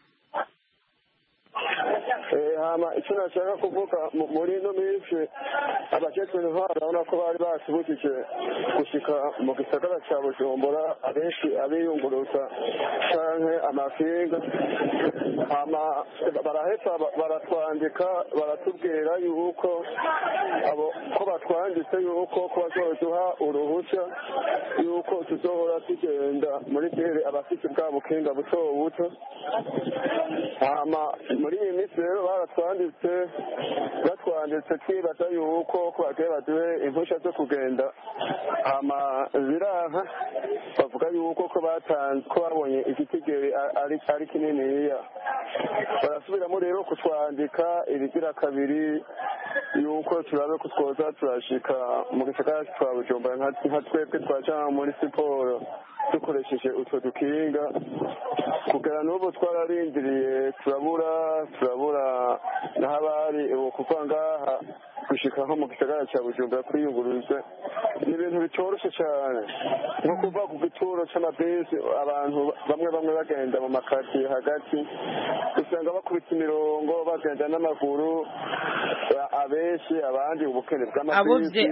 hama icyo nashaka kuvuga muri ino minsi abakecuru urabona ko bari basibukije gushika mu gisagara cya Bujumbura abenshi abiyunguruza canke amakinga hama baraheza baratwandika baratubwira yuko abo ko batwanditse yuko ko bazoduha uruhushya yuko tuzohora tugenda muri gere abafite bwa bukinga buto buto hama muri iyi minsi rero batwanditse twibaza yuko ko bagiye baduhe impushya zo kugenda hama ziraha bavuga yuko ko batanze ko babonye igitigiri ari kininiya barasubiramo rero kutwandika ibigira kabiri yuko turabe ko twoza turashika mu gisagara cya Bujumbura nka twebwe twaja muri siporo dukoresheje utwo dukinga kugera n'ubu twararindiriye turabura naho abari kuva ngaha gushika nko mu gisagara cya Bujumbura kwiyunguruza ni ibintu bitoroshe cyane nko kuva ku gituro c'amabisi abantu bamwe bagenda mu makaritsiye hagati usanga bakubita imirongo bagenda n'amaguru abenshi abandi ubukene bw'amabisi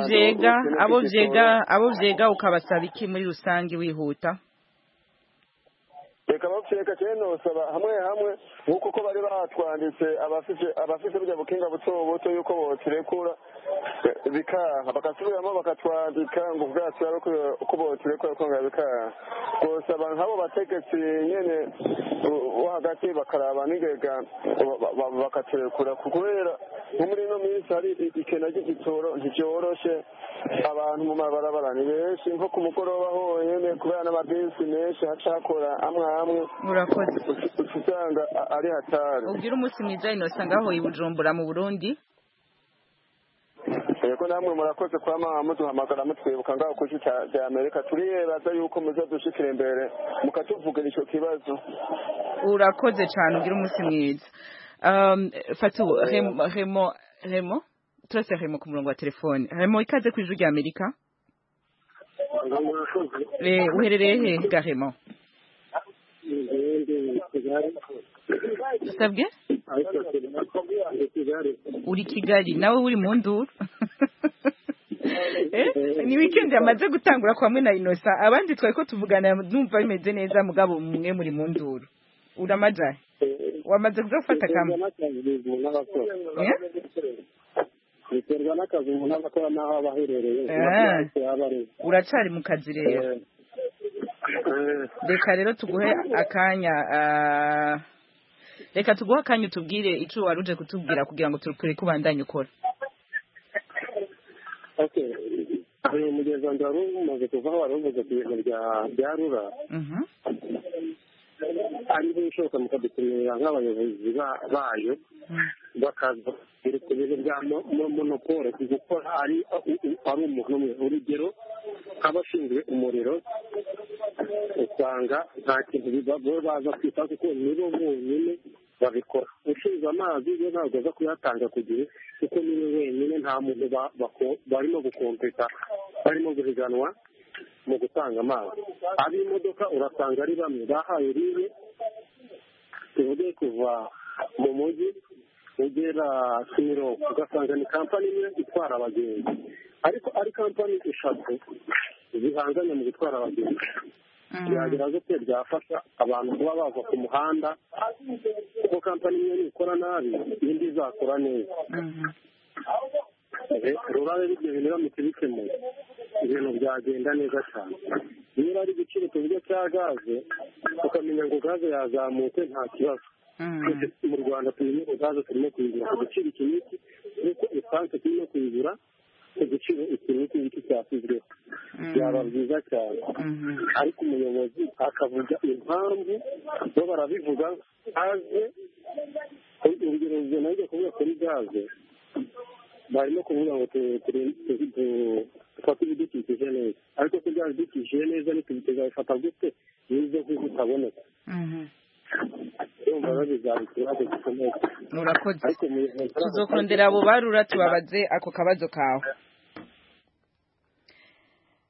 abo vyega ukabasaba iki muri rusange wihuta? reka bavyega cyane nosaba hamwe nk'uko ko bari batwanditse abafite burya bukinga buto buto yuko botirekura bikaha bakasubiramo bakatwandika ngo ubwacu ari uko botirekura ko nga bikaha gusaba nk'abo bategetsi nyene bo hagati bakaraba n'ingega bakaturekura kubera nko muri ino minsi hari ikena ry'igitoro ntivyoroshe abantu mu mabarabara ni benshi nko ku mugoroba honyene kubera n'amabisi menshi haca hakora amwe urakoze usanga ari hatari ugira umunsi mwiza Innocent ngaho i Bujumbura mu Burundi. yego namwe murakoze kwa mama muduhamagara mutwibuka ngaho ku cya Amerika turiyebaza yuko muzadushikira imbere mukatuvugira ico kibazo. Urakoze cyane ugira umunsi mwiza. Fatu Remo turase Remo ku murongo wa telefone. Remo ikaze ku ijwi rya Amerika. Uherereye he Remo? Sabwe? Uri Kigali nawe uri mu nduru? Ni weekend yamaze gutangura kwa mwe na Innocent abandi twari ko tuvugana numva bimeze neza mugabo mwe muri mu nduru. Uramajaye? Wamaze kuzafata kamwe? biterwa n'akazi umuntu aba akora n'aho aba aherereye. Uracari mu kazi rero? Reka rero tuguhe akanya utubwire icyo wari uje kutubwira kugira ngo turukure kubandanya ukora. Umugezi wanjye wari umaze kuvaho wari uvuze ku bintu bya rura ari bishoboka mukadutumira nk'abayobozi bayo bakaza ku bintu bya monopole gukora ari umuntu umwe. Urugero nk'abashinzwe umuriro usanga nta kintu baza kwita kuko nibo bonyine babikora. Ushinzwe amazi iyo ntabwo aza kuyatanga ku gihe kuko niwe wenyine nta muntu barimo gukompeta barimo guhiganwa mu gutanga amazi. Ab'imodoka urasanga ari bamwe bahaye ribe tuvuge kuva mu mujyi ugera Kimironko ugasanga ni kampani imwe itwara abagenzi ariko ari kampani eshatu zihanganye mu gutwara abagenzi. byagira gute byafasha abantu kuba bava ku muhanda kuko kampani imwe nikora nabi indi izakora neza. Rurare ibyo bintu biramutse bikemuye ibintu byagenda neza cyane. Niba ari igiciro tuvuge cya gaze tukamenya ngo gaze yazamutse nta kibazo. Mu Rwanda tumenye ngo gaze turimo kuyigura ku giciro iki n'iki kuko esanse turimo kuyigura ku giciro iki n'iki n'iki cyasizweho. Byaba byiza cyane ariko umuyobozi akavuga impamvu bo barabivuga gaze urugero naje kuvuga kuri gaze barimo kuvuga ngo dufate ibidukikije neza ariko ko byaba bidukikije neza ntituzabifata gute nizo nk'izo utaboneka. Urakoze tuzokondera abo barura tubabaze ako kabazo kawe.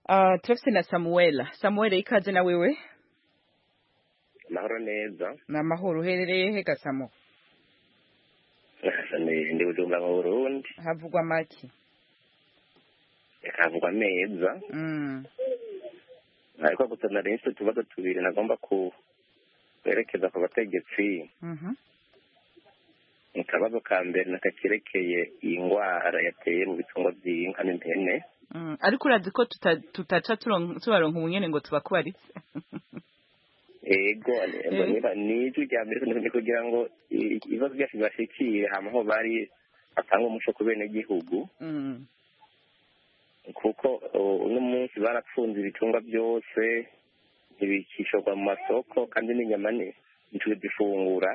turafise na Samuel ikaze na wewe. Mahoro neza. Na mahoro uherereye he Gasamo? Ndi Bujumbura mu Burundi. Havugwa maki? Havugwa neza. Ariko gutana rero tubazo tubiri nagomba kwerekeza ku bategetsi. Akabazo ka mbere nakakerekeye iyi ngwara yateye mu bitungwa by'inka n'impene. Ariko urazi ko tutaca tubaronka umunyene ngo tubakubaritse. Ego ni ijwi rya mbere ni kugira ngo ibibazo byacu bashikire hama aho bari atanga umuco ku bene gihugu. Kuko uno munsi barapfunze ibitungwa byose ntibikishorwa mu masoko kandi n'inyama ntituzifungura.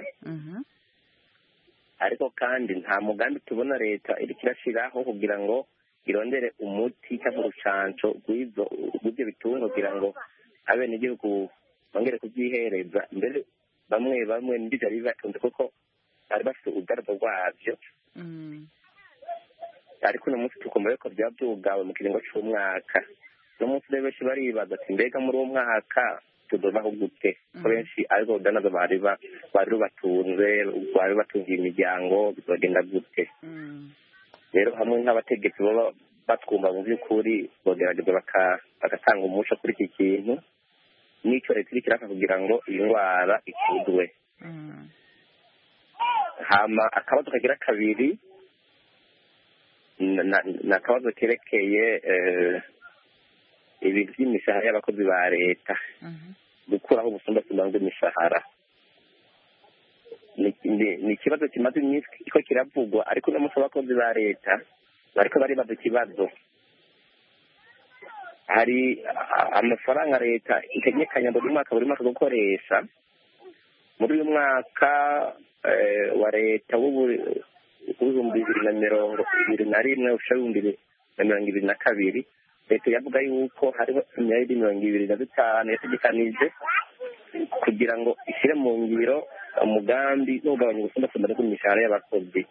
Ariko kandi nta mugambi tubona leta iriko irashiraho kugira ngo irondere umuti cyangwa urucanco rw'ibyo bitungwa kugira ngo abenegihugu bongere kubyihereza. Mbere bamwe ndivyo ari batunze kuko bari bafite urudarbo rwavyo. Ariko uno munsi tukumva ko byaba byugawe mu kiringo c'umwaka. Uno munsi rero benshi baribaza ati mbega muri uwo mwaka tuzobaho gute? Ko benshi ariko udanazo bari batunze bari batungiye imiryango bizogenda gute? Rero hamwe nk'abategetsi baba batwumva mu by'ukuri bogerageza bagatanga umuco kuri iki kintu n'icyo leta iriko iraka kugira ngo iyi ndwara ikuzwe. Hama akabazo kagira kabiri na akabazo kerekeye ibintu by'imishahara y'abakozi ba leta, gukuraho ubusumbasumbane bw'imishahara. Ni ikibazo kimaze iminsi ko kiravugwa, ariko uno munsi abakozi ba leta bariko baribaza ikibazo. Hari amafaranga leta itegekanya buri mwaka gukoresha. Muri uyu mwaka wa leta w'ibihumbi 2021 usha 2022 leta yavuga yuko hariho imyaka 2025 yategekanije kugira ngo ishyire mu ngiro umugambi no kugabanya ubusumbasumbane bw'imishahara y'abakozi.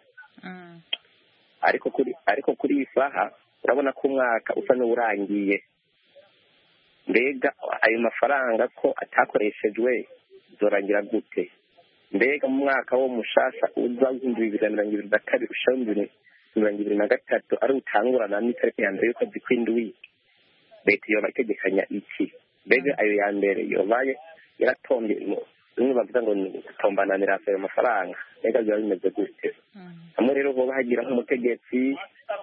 Ariko kuri iyi saha urabona ko umwaka usa n'urangiye. Mbega ayo mafaranga ko atakoreshejwe zorangira gute? Mbega mu mwaka wo mushasha uza 2022 usha 2023 ari utangurana n'itariki ya mbere y'ukwezi kw'indwi, leta yoba itegekanya iki? Mbega ayo ya mbere yobaye yaratombye bimwe bavuga ngo ni gutombananira ayo mafaranga, mbega byaba bimeze gute? Hamwe rero hoba hagira nk'umutegetsi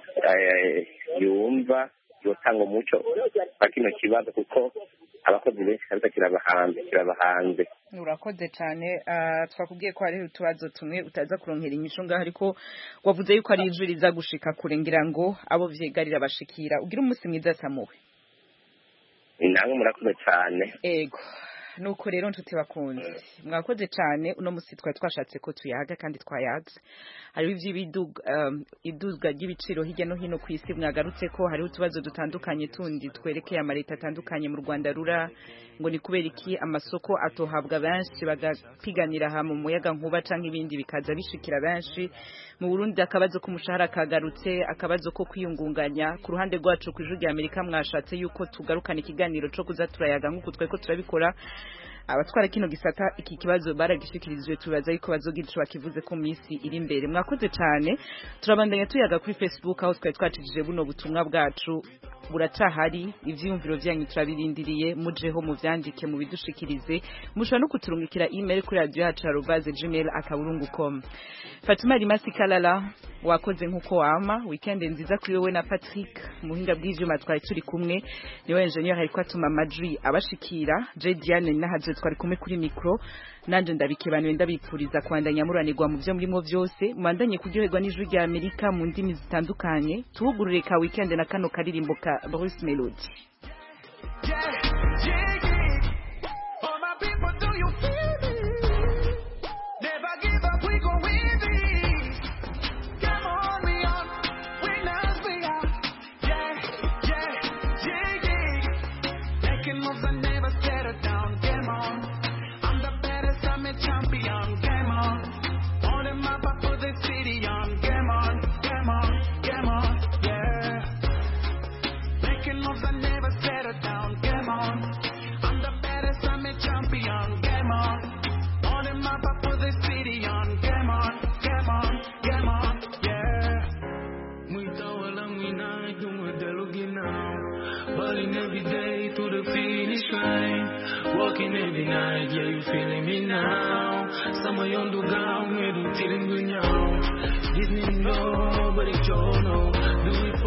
yumva yotanga umuco wa kino kibazo, kuko abakozi benshi kabisa kirabahanze. Urakoze cyane. Twakubwiye ko hari utubazo tumwe utaza kuronkera inyishu ngaho, ariko wavuze yuko ari ijwi riza gushika kure ngira ngo abo vyegarira bashikira. Ugira umunsi mwiza Samuwe. Namwe murakoze cyane. Ego. Nuko rero nshuti bakunze mwakoze cyane. Uno musi twashatse ko tuyaga kandi twayaga. Hari ivy'ibiduzga ry'ibiciro hirya no hino ku isi, mwagarutse ko hari utubazo dutandukanye tundi twerekeye amareta atandukanye mu Rwanda rura ngo ni kubera iki amasoko atohabwa benshi bagapiganira hamwe umuyaga nkuba canke ibindi bikaza bishikira benshi. Mu Burundi akabazo k'umushahara kagarutse, akabazo ko kwiyungunganya. Ku ruhande rwacu ku ijwi rya Amerika mwashatse yuko tugarukana ikiganiro cyo kuza turayaga nk'uko tweko turabikora. Abatwara kino gisata iki kibazo baragishikirizwe, tubaza yuko bazogira ico bakivuze ko minsi iri imbere. Mwakoze cyane. Turabandanya tuyaga kuri Facebook aho twatwijije buno butumwa bwacu buracahari. Ivyiyumviro vyanyu turabirindiriye, mujeho mu vyandike mu bidushikirize. Mushobora no kuturungikira email kuri radio@gmail.com. Fatuma Rimasi Kalala wakoze nkuko wama. Weekend nziza kuri wowe na Patrick muhinga bw'ivyuma twari turi kumwe. Niwe engineer hariko atuma amajwi abashikira. Diane nahaje twari kumwe kuri micro. Nanje ndabikebaniwe ndabipfuriza kwandanya muranirwa mu byo murimo byose. Mwandanye kuryoherwa n'ijwi rya Amerika mu ndimi zitandukanye. Tubugurure ka weekend na kano karirimbo ka Bruce Melody. I never settle Balling every day to the finish line. Walking every night, yeah, you feeling me now. Sama yondo gang, me do tiring gunyao. Disney no, but it's your no. Do it for